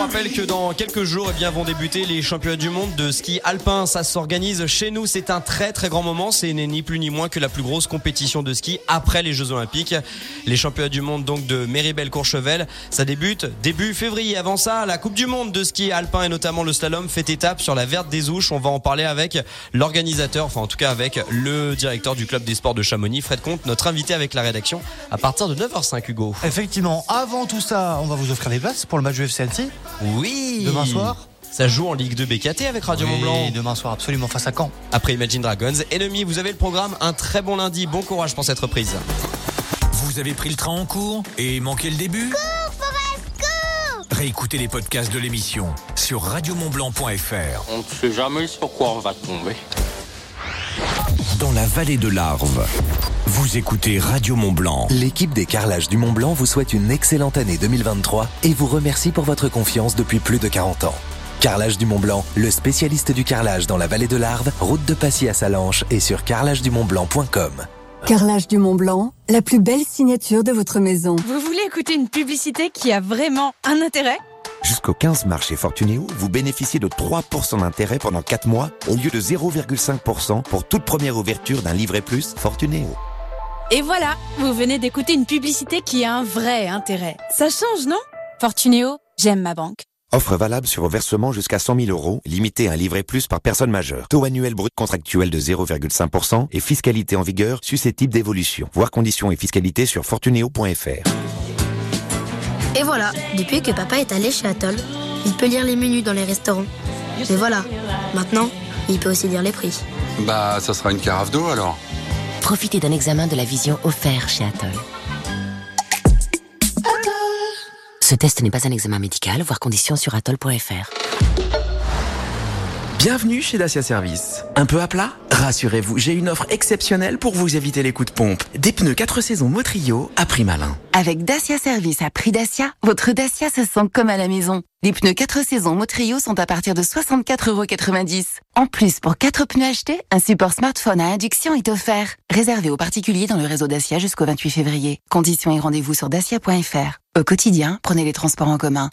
rappelle que dans quelques jours, vont débuter les championnats du monde de ski alpin. Ça s'organise chez nous. C'est un très très grand moment. C'est ni plus ni moins que la plus grosse compétition de ski après les Jeux Olympiques. Les championnats du monde donc de Méribel-Courchevel. Ça débute début février. Avant ça, la Coupe du monde de ski alpin et notamment le slalom fait étape sur la Verte des Ouches. On va en parler avec l'organisateur, enfin en tout cas avec le directeur du club des sports de Chamonix, Fred Comte, notre invité avec la rédaction à partir de 9h05, Hugo. Effectivement, avant tout ça, on va vous offrir des places pour le match du FC Annecy. Oui. Demain soir. Ça joue en Ligue 2 BKT avec Radio Mont-Blanc. Demain soir, absolument, face à Caen. Après Imagine Dragons. Ennemis, vous avez le programme. Un très bon lundi. Bon courage pour cette reprise. Vous avez pris le train en cours et manqué le début ? Cours, Forest, cours ! Réécoutez les podcasts de l'émission sur radiomontblanc.fr. On ne sait jamais sur quoi on va tomber. Dans la vallée de l'Arve, vous écoutez Radio Mont-Blanc. L'équipe des carrelages du Mont-Blanc vous souhaite une excellente année 2023 et vous remercie pour votre confiance depuis plus de 40 ans. Carrelage du Mont-Blanc, le spécialiste du carrelage dans la vallée de l'Arve, route de Passy à Salanches et sur carrelagedumontblanc.com. Carrelage du Mont-Blanc, la plus belle signature de votre maison. Vous voulez écouter une publicité qui a vraiment un intérêt ? Jusqu'au 15 mars chez Fortunéo, vous bénéficiez de 3% d'intérêt pendant 4 mois au lieu de 0,5% pour toute première ouverture d'un livret plus Fortunéo. Et voilà, vous venez d'écouter une publicité qui a un vrai intérêt. Ça change, non ? Fortunéo, j'aime ma banque. Offre valable sur vos versements jusqu'à 100 000 €, limité à un livret plus par personne majeure. Taux annuel brut contractuel de 0,5% et fiscalité en vigueur susceptible d'évolution. Voir conditions et fiscalité sur fortunéo.fr. Et voilà, depuis que papa est allé chez Atoll, il peut lire les menus dans les restaurants. Mais voilà, maintenant, il peut aussi lire les prix. Bah, ça sera une carafe d'eau alors. Profitez d'un examen de la vision offert chez Atoll. Ce test n'est pas un examen médical, voir conditions sur atoll.fr. Bienvenue chez Dacia Service. Un peu à plat ? Rassurez-vous, j'ai une offre exceptionnelle pour vous éviter les coups de pompe. Des pneus 4 saisons Motrio à prix malin. Avec Dacia Service à prix Dacia, votre Dacia se sent comme à la maison. Les pneus 4 saisons Motrio sont à partir de 64,90 €. En plus, pour 4 pneus achetés, un support smartphone à induction est offert. Réservé aux particuliers dans le réseau Dacia jusqu'au 28 février. Conditions et rendez-vous sur dacia.fr. Au quotidien, prenez les transports en commun.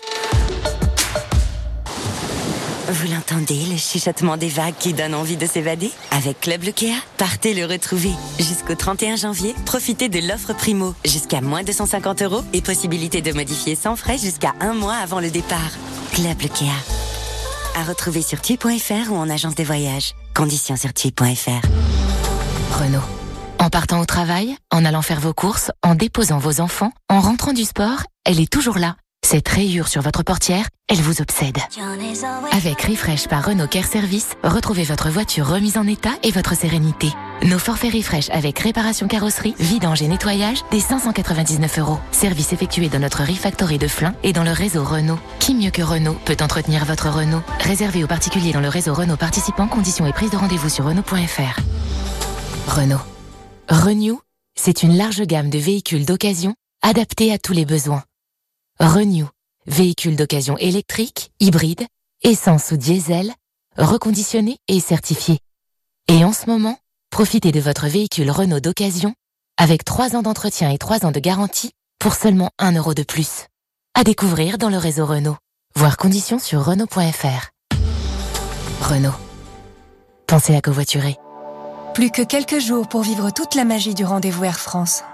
Vous l'entendez, le chuchotement des vagues qui donne envie de s'évader ? Avec Club Lekea, partez le retrouver. Jusqu'au 31 janvier, profitez de l'offre Primo. Jusqu'à moins 250 € et possibilité de modifier sans frais jusqu'à 1 mois avant le départ. Club Lekea. À retrouver sur tui.fr ou en agence des voyages. Conditions sur tui.fr. Renault. En partant au travail, en allant faire vos courses, en déposant vos enfants, en rentrant du sport, elle est toujours là. Cette rayure sur votre portière, elle vous obsède. Avec Refresh par Renault Care Service, retrouvez votre voiture remise en état et votre sérénité. Nos forfaits Refresh avec réparation carrosserie, vidange et nettoyage, dès 599 €. Service effectué dans notre Refactory de Flins et dans le réseau Renault. Qui mieux que Renault peut entretenir votre Renault ? Réservé aux particuliers dans le réseau Renault participant, conditions et prise de rendez-vous sur Renault.fr. Renault. Renew, c'est une large gamme de véhicules d'occasion adaptés à tous les besoins. Renew, véhicules d'occasion électriques, hybrides, essence ou diesel, reconditionnés et certifiés. Et en ce moment, profitez de votre véhicule Renault d'occasion avec 3 ans d'entretien et 3 ans de garantie pour seulement 1 € de plus. À découvrir dans le réseau Renault. Voir conditions sur Renault.fr. Renault. Pensez à covoiturer. Plus que quelques jours pour vivre toute la magie du rendez-vous Air France.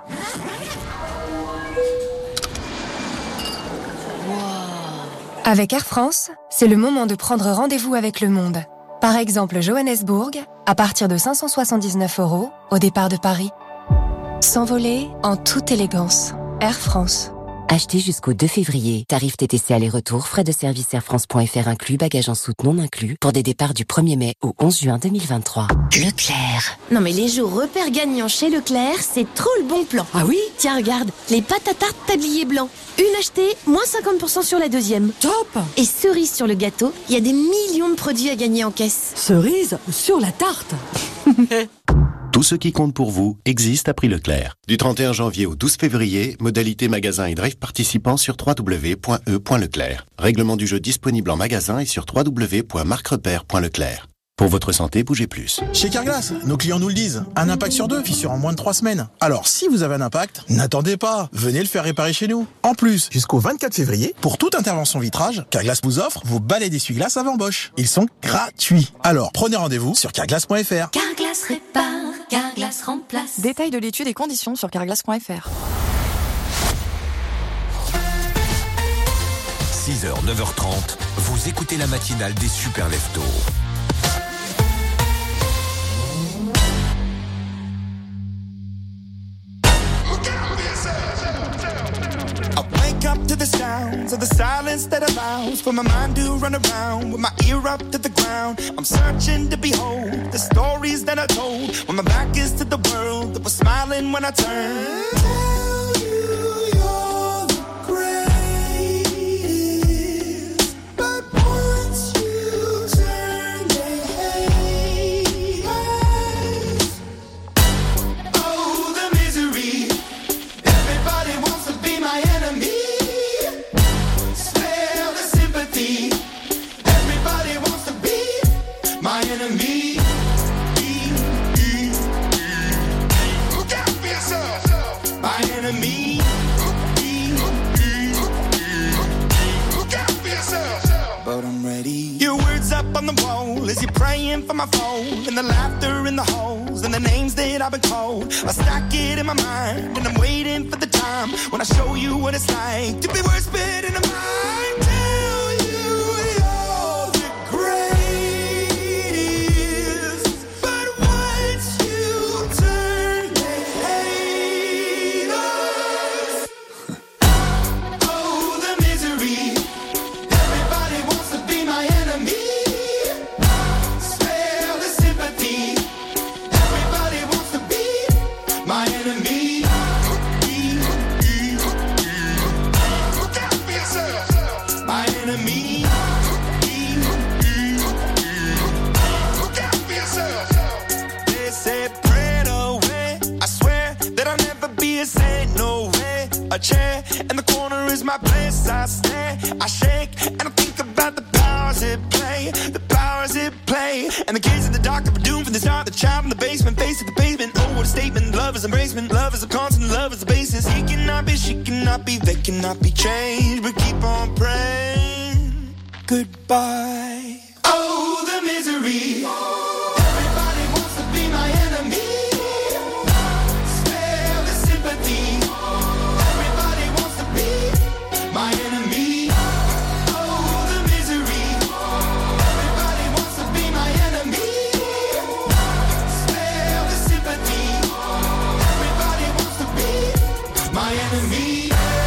Avec Air France, c'est le moment de prendre rendez-vous avec le monde. Par exemple, Johannesburg, à partir de 579 € au départ de Paris. S'envoler en toute élégance. Air France. Achetez jusqu'au 2 février. Tarif TTC aller-retour, frais de service airfrance.fr inclus, bagages en soute non inclus, pour des départs du 1er mai au 11 juin 2023. Leclerc. Non mais les jours repères gagnants chez Leclerc, c'est trop le bon plan. Ah oui ? Tiens, regarde, les pâtes à tarte tablier blanc. Une achetée, moins 50% sur la deuxième. Top ! Et cerise sur le gâteau, il y a des millions de produits à gagner en caisse. Cerise sur la tarte. Tout ce qui compte pour vous existe à prix Leclerc. Du 31 janvier au 12 février, modalité magasin et drive participants sur www.e.leclerc. Règlement du jeu disponible en magasin et sur www.marquerepère.leclerc. Pour votre santé, bougez plus. Chez Carglass, nos clients nous le disent. Un impact sur 2, fissure en moins de 3 semaines. Alors, si vous avez un impact, n'attendez pas. Venez le faire réparer chez nous. En plus, jusqu'au 24 février, pour toute intervention vitrage, Carglass vous offre vos balais d'essuie-glace avant Bosch. Ils sont gratuits. Alors, prenez rendez-vous sur carglass.fr. Carglass répare, Carglass remplace. Détails de l'étude et conditions sur carglass.fr. 6h, 9h30, vous écoutez la matinale des Super Leftos. Up to the sounds of the silence that allows for my mind to run around with my ear up to the ground. I'm searching to behold the stories that I told when my back is to the world that was smiling when I turned. Tell you you're the greatest, but once you turn they hate us. Oh, the misery. Everybody wants to be my enemy. Everybody wants to be my enemy. Look out for yourself. My enemy. Look out for yourself. But I'm ready. Your words up on the wall as you're praying for my phone, and the laughter in the holes and the names that I've been called. I stack it in my mind and I'm waiting for the time when I show you what it's like to be worse fit in a mind. A chair in the corner is my place. I stare, I shake, and I think about the powers at play, the powers at play. And the kids in the dark are doomed from the start. The child in the basement, face at the pavement. Oh, what a statement! Love is embracement, love is a constant, love is the basis. He cannot be, she cannot be, they cannot be changed. But keep on praying. Goodbye. Oh, the misery. Everybody wants to be my enemy. Spare the sympathy. My enemy, oh the misery. Everybody wants to be my enemy. Spare the sympathy. Everybody wants to be my enemy.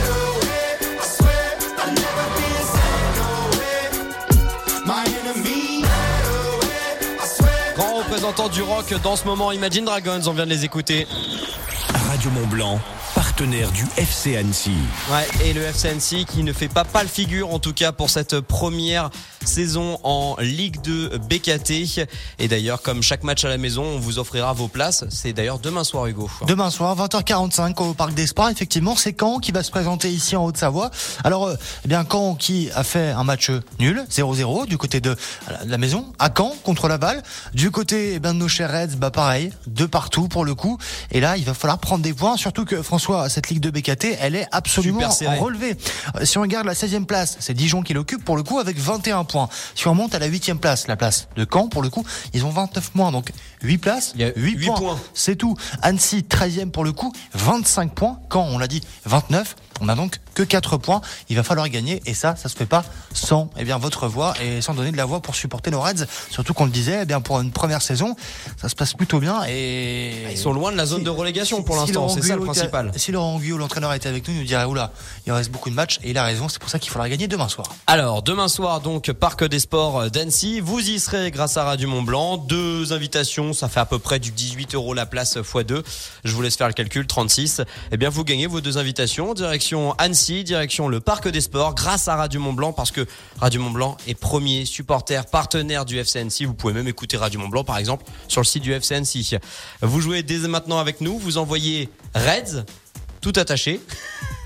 I swear I'll never be the same, no way. My enemy, I swear. Grand représentant du rock dans ce moment, Imagine Dragons, on vient de les écouter. Radio Mont-Blanc, partenaire du FC Annecy. Ouais, et le FC Annecy qui ne fait pas pâle figure en tout cas pour cette première saison en Ligue 2 BKT. Et d'ailleurs, comme chaque match à la maison, on vous offrira vos places. C'est d'ailleurs demain soir, Hugo. Demain soir, 20h45 au Parc des Sports. Effectivement, c'est Caen qui va se présenter ici en Haute-Savoie. Alors, eh bien, Caen qui a fait un match nul, 0-0 du côté de la maison, à Caen contre Laval. Du côté de nos chers Reds, pareil, 2 partout pour le coup. Et là, il va falloir prendre des points, surtout que François, cette Ligue 2 BKT, elle est absolument relevée. Si on regarde la 16e place, c'est Dijon qui l'occupe pour le coup avec 21 points. Si on remonte à la 8e place, la place de Caen pour le coup, ils ont 29 points, donc 8 places, il y a 8 points. C'est tout. Annecy 13e pour le coup, 25 points. Caen, on l'a dit, 29. On a donc que 4 points. Il va falloir gagner et ça se fait pas sans votre voix et sans donner de la voix pour supporter nos Reds. Surtout qu'on le disait, pour une première saison, ça se passe plutôt bien et ils sont loin de la zone de relégation pour l'instant. C'est ça le principal. Si Laurent Guyot, l'entraîneur, était avec nous, il nous dirait oula, il reste beaucoup de matchs et il a raison. C'est pour ça qu'il faudra gagner demain soir. Alors demain soir donc Parc des Sports d'Annecy. Vous y serez grâce à Radio Mont-Blanc. 2 invitations, ça fait à peu près du 18 € la place x2. Je vous laisse faire le calcul, 36. Vous gagnez vos 2 invitations. Direction Annecy, direction le Parc des Sports, grâce à Radio Mont-Blanc, parce que Radio Mont-Blanc est premier supporter, partenaire du FC Annecy. Vous pouvez même écouter Radio Mont-Blanc, par exemple, sur le site du FC Annecy. Vous jouez dès maintenant avec nous, vous envoyez Reds, tout attaché,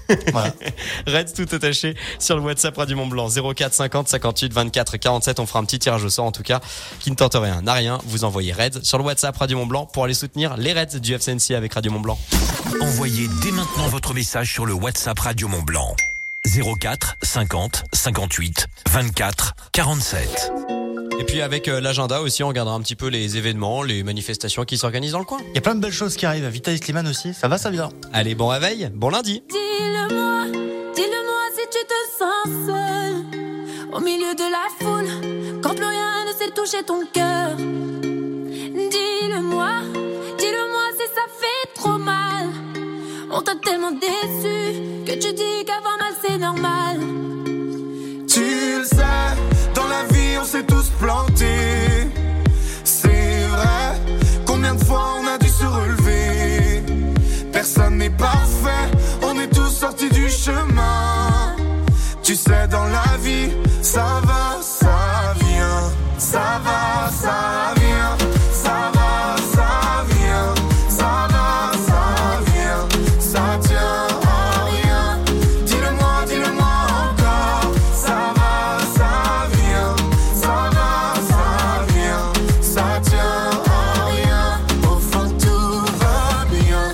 Voilà. Reds tout attaché sur le WhatsApp Radio Mont Blanc 04 50 58 24 47. On fera un petit tirage au sort en tout cas qui ne tente rien, n'a rien. Vous envoyez Reds sur le WhatsApp Radio Mont Blanc pour aller soutenir les Reds du FCNC avec Radio Mont Blanc. Envoyez dès maintenant votre message sur le WhatsApp Radio Mont Blanc 04 50 58 24 47. Et puis avec l'agenda aussi, on regardera un petit peu les événements, les manifestations qui s'organisent dans le coin. Il y a plein de belles choses qui arrivent. Vitalis Slimane aussi, ça va, ça vient. Allez, bon réveil, bon lundi. Dis-le-moi si tu te sens seul au milieu de la foule, quand plus rien ne sait toucher ton cœur. Dis-le-moi si ça fait trop mal. On t'a tellement déçu que tu dis qu'avoir mal c'est normal. Tu le sais, dans la vie on s'est tous plantés. C'est vrai, combien de fois on a dû se relever. Personne n'est parfait, on est tous sortis du chemin. Tu sais, dans la vie, ça va, ça vient. Ça va, ça vient. Ça va, ça vient. Ça va, ça vient. Ça tient à rien. Dis-le-moi encore. Ça va, ça vient. Ça va, ça vient. Ça tient à rien. Au fond, tout va bien.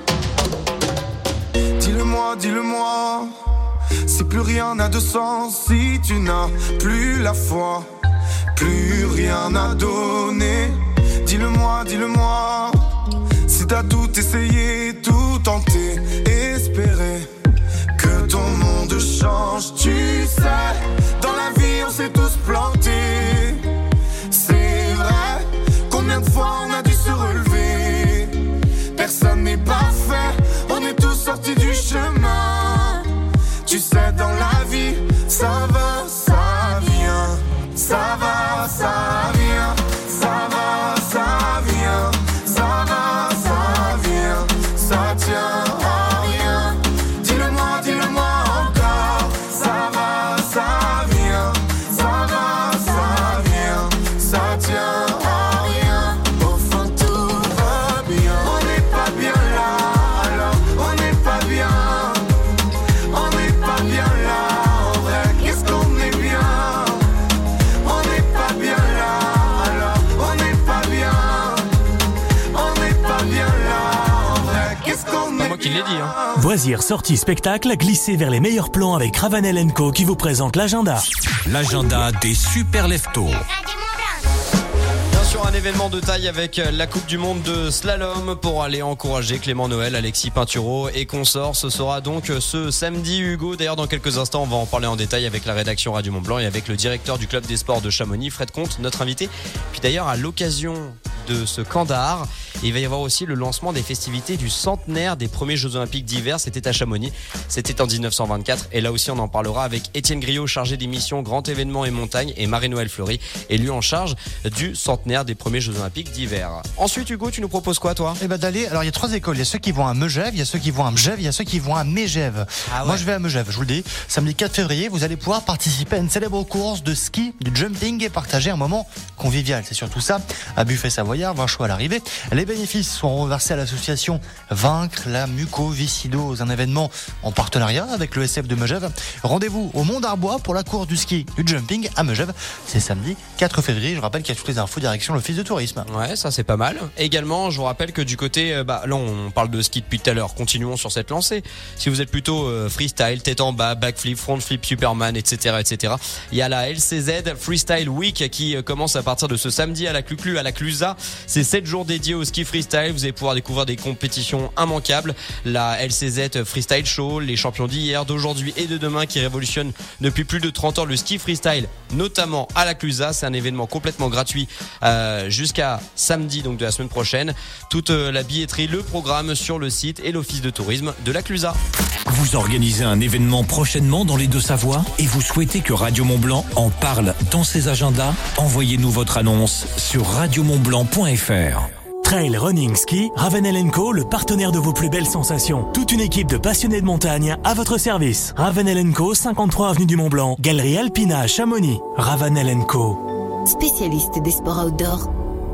Dis-le-moi. Si plus rien n'a de sens, si tu n'as plus la foi, plus rien à donner. Dis-le-moi. Si t'as tout essayé, tout tenté, espéré que ton monde change. Tu sais, dans la vie on s'est tous plantés. C'est vrai, combien de fois on a dû se relever. Personne n'est parfait, on est tous sortis du chemin. Tu sais, dans la vie, ça va, ça vient. Ça va, ça vient. Ça va, ça vient. Ça va, ça vient. Ça tient à rien. Dis-le-moi encore. Ça va, ça vient. Ça va, ça vient. Ça tient à rien. Au fond, tout va bien. On n'est pas bien là, alors on n'est pas bien. On n'est pas bien là, en vrai, qu'est-ce qu'on est bien. On n'est pas bien là, alors on n'est pas bien. On n'est pas bien là, en vrai, qu'est-ce qu'on est bien. Moi qui l'ai dit, hein. Loisirs, sorties, spectacles, glissez vers les meilleurs plans avec Ravanel & Co qui vous présente l'agenda. L'agenda des super leftos. Bien sûr, un événement de taille avec la Coupe du Monde de slalom pour aller encourager Clément Noël, Alexis Pinturo et consorts. Ce sera donc ce samedi, Hugo. D'ailleurs, dans quelques instants, on va en parler en détail avec la rédaction Radio Mont Blanc et avec le directeur du club des sports de Chamonix, Fred Comte, notre invité. Puis d'ailleurs, à l'occasion de ce camp d'art, il va y avoir aussi le lancement des festivités du centenaire des premiers Jeux Olympiques d'hiver. C'était à Chamonix, c'était en 1924. Et là aussi, on en parlera avec Étienne Griot, chargé d'émission Grand Événement et Montagne, et Marie-Noël Fleury, élu en charge du centenaire des premiers Jeux Olympiques d'hiver. Ensuite, Hugo, tu nous proposes quoi, toi? D'aller. Alors, il y a 3 écoles. Il y a ceux qui vont à Megève, il y a ceux qui vont à Megève, il y a ceux qui vont à Mégève. Ah ouais. Moi, je vais à Megève, je vous le dis. Samedi 4 février, vous allez pouvoir participer à une célèbre course de ski, de jumping et partager un moment convivial. C'est surtout ça. À Buffet Savoyard, vin chaud à l'arrivée. Les bénéfices seront reversés à l'association Vaincre la mucoviscidose, un événement en partenariat avec le SF de Megève. Rendez-vous au Mont d'Arbois pour la course du ski, du jumping à Megève. C'est samedi 4 février. Je rappelle qu'il y a toutes les infos direction l'office de tourisme. Ouais, ça c'est pas mal. Également, je vous rappelle que du côté, là on parle de ski depuis tout à l'heure, continuons sur cette lancée. Si vous êtes plutôt freestyle, tête en bas, backflip, front flip, Superman, etc., il y a la LCZ Freestyle Week qui commence à partir de ce samedi à la Cluclu, à la Clusa. C'est 7 jours dédiés au ski freestyle. Vous allez pouvoir découvrir des compétitions immanquables. La LCZ Freestyle Show, les champions d'hier, d'aujourd'hui et de demain qui révolutionnent depuis plus de 30 ans le ski freestyle, notamment à la Clusa. C'est un événement complètement gratuit jusqu'à samedi, donc de la semaine prochaine. Toute la billetterie, le programme sur le site et l'office de tourisme de la Clusa. Vous organisez un événement prochainement dans les Deux-Savoies et vous souhaitez que Radio Mont Blanc en parle dans ses agendas? Envoyez-nous votre annonce sur radiomontblanc.fr. Trail, running, ski, Ravanel & Co, le partenaire de vos plus belles sensations. Toute une équipe de passionnés de montagne à votre service. Ravanel & Co, 53 avenue du Mont Blanc, Galerie Alpina à Chamonix. Ravanel & Co. Spécialiste des sports outdoor.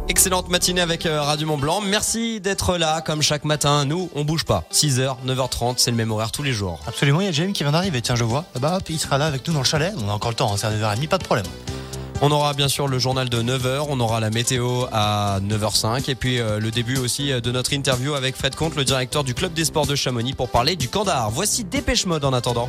Excellente matinée avec Radio Mont-Blanc. Merci d'être là comme chaque matin. Nous, on bouge pas. 6h, 9h30, c'est le même horaire tous les jours. Absolument, il y a Jamie qui vient d'arriver. Tiens, je vois. Bah hop, il sera là avec nous dans le chalet. On a encore le temps, c'est à 9h30, pas de problème. On aura bien sûr le journal de 9h, on aura la météo à 9h05 et puis le début aussi de notre interview avec Fred Comte, le directeur du club des sports de Chamonix, pour parler du Camp d'Art. Voici Dépêche Mode en attendant.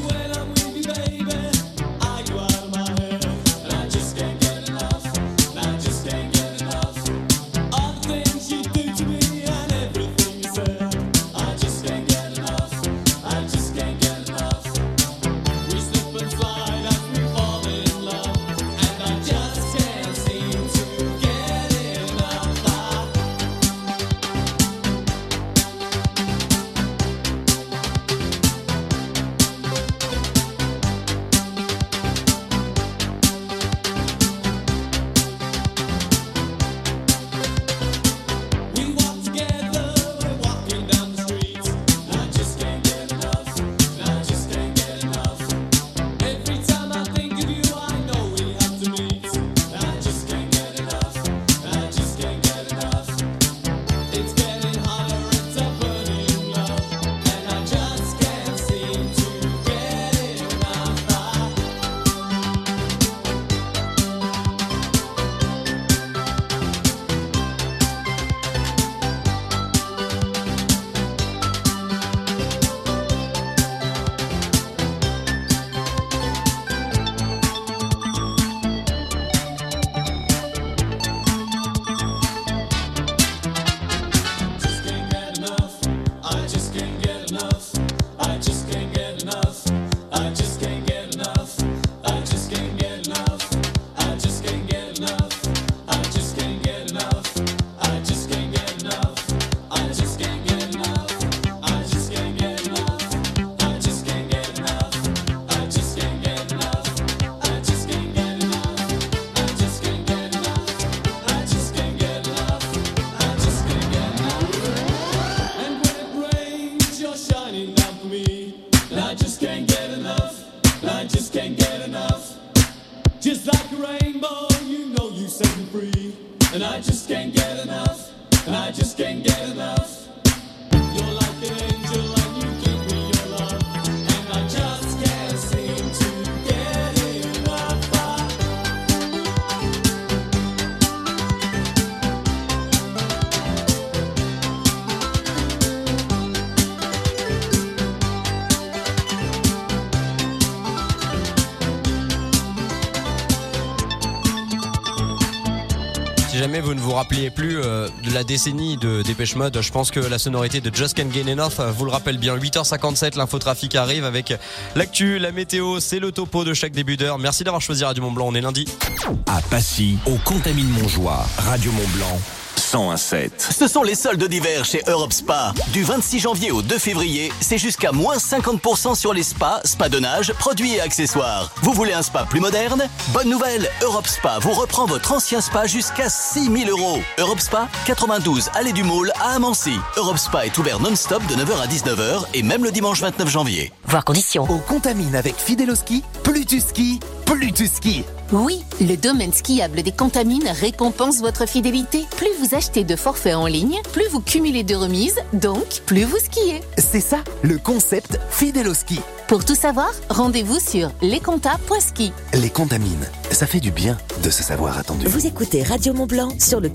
Si jamais vous ne vous rappeliez plus de la décennie de Dépêche Mode, je pense que la sonorité de Just Can't Get Enough vous le rappelle bien. 8h57, l'infotrafic arrive avec l'actu, la météo, c'est le topo de chaque début d'heure. Merci d'avoir choisi Radio Mont-Blanc, on est lundi. À Passy, au Contamine Montjoie, Radio Mont-Blanc. 101.7. Ce sont les soldes d'hiver chez Europe Spa. Du 26 janvier au 2 février, c'est jusqu'à moins 50% sur les spas, spas de nage, produits et accessoires. Vous voulez un spa plus moderne ? Bonne nouvelle, Europe Spa vous reprend votre ancien spa jusqu'à 6 000 €. Europe Spa, 92 Allée du Môle à Amancy. Europe Spa est ouvert non-stop de 9h à 19h et même le dimanche 29 janvier. Voir conditions. Au Contamine avec Fideloski, plus tu skis, plus tu skis. Oui, le domaine skiable des Contamines récompense votre fidélité. Plus vous achetez de forfaits en ligne, plus vous cumulez de remises, donc plus vous skiez. C'est ça, le concept Fideloski. Pour tout savoir, rendez-vous sur lescontas.ski. Les Contamines, ça fait du bien de se savoir attendu. Vous écoutez Radio Mont-Blanc sur le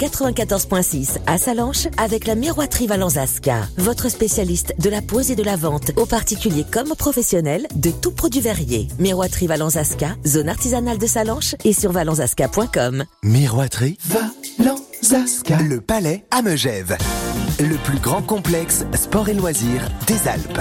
94.6 à Salanches avec la Miroiterie Valence-Asca. Votre spécialiste de la pose et de la vente aux particuliers comme aux professionnels de tout produit verrier. Miroiterie Valence-Asca, zone artisanale de Salanches et sur valensasca.com. Miroiterie Valence-Asca. Le Palais à Megève. Le plus grand complexe sport et loisirs des Alpes.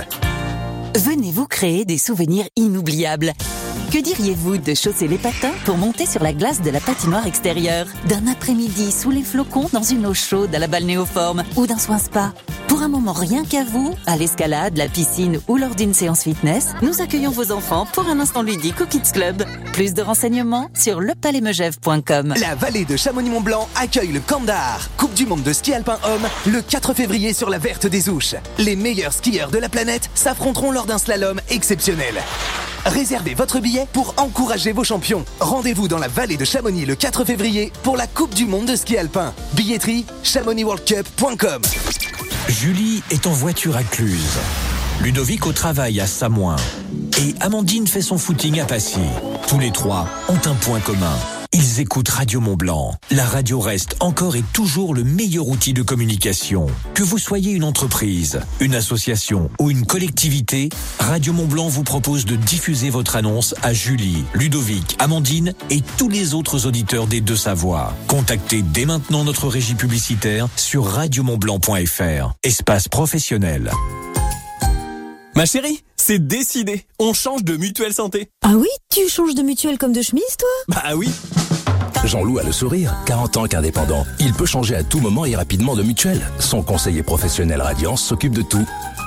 Venez vous créer des souvenirs inoubliables. Que diriez-vous de chausser les patins pour monter sur la glace de la patinoire extérieure, d'un après-midi sous les flocons dans une eau chaude à la balnéoforme ou d'un soin spa? Pour un moment rien qu'à vous, à l'escalade, la piscine ou lors d'une séance fitness, nous accueillons vos enfants pour un instant ludique au Kids Club. Plus de renseignements sur lepalaismegève.com. La vallée de Chamonix-Mont-Blanc accueille le Camp d'Art, Coupe du monde de ski alpin homme, le 4 février sur la Verte des Ouches. Les meilleurs skieurs de la planète s'affronteront lors d'un slalom exceptionnel. Réservez votre billet pour encourager vos champions. Rendez-vous dans la vallée de Chamonix le 4 février pour la Coupe du Monde de ski alpin. Billetterie chamonixworldcup.com. Julie est en voiture à Cluse. Ludovic au travail à Samoin. Et Amandine fait son footing à Passy. Tous les trois ont un point commun. Ils écoutent Radio Mont-Blanc. La radio reste encore et toujours le meilleur outil de communication. Que vous soyez une entreprise, une association ou une collectivité, Radio Mont-Blanc vous propose de diffuser votre annonce à Julie, Ludovic, Amandine et tous les autres auditeurs des Deux-Savoies. Contactez dès maintenant notre régie publicitaire sur radiomontblanc.fr. Espace professionnel. Ma chérie, c'est décidé. On change de mutuelle santé. Ah oui, tu changes de mutuelle comme de chemise, toi? Bah oui. Jean-Loup a le sourire. 40 ans qu'indépendant, il peut changer à tout moment et rapidement de mutuelle. Son conseiller professionnel Radiance s'occupe de tout.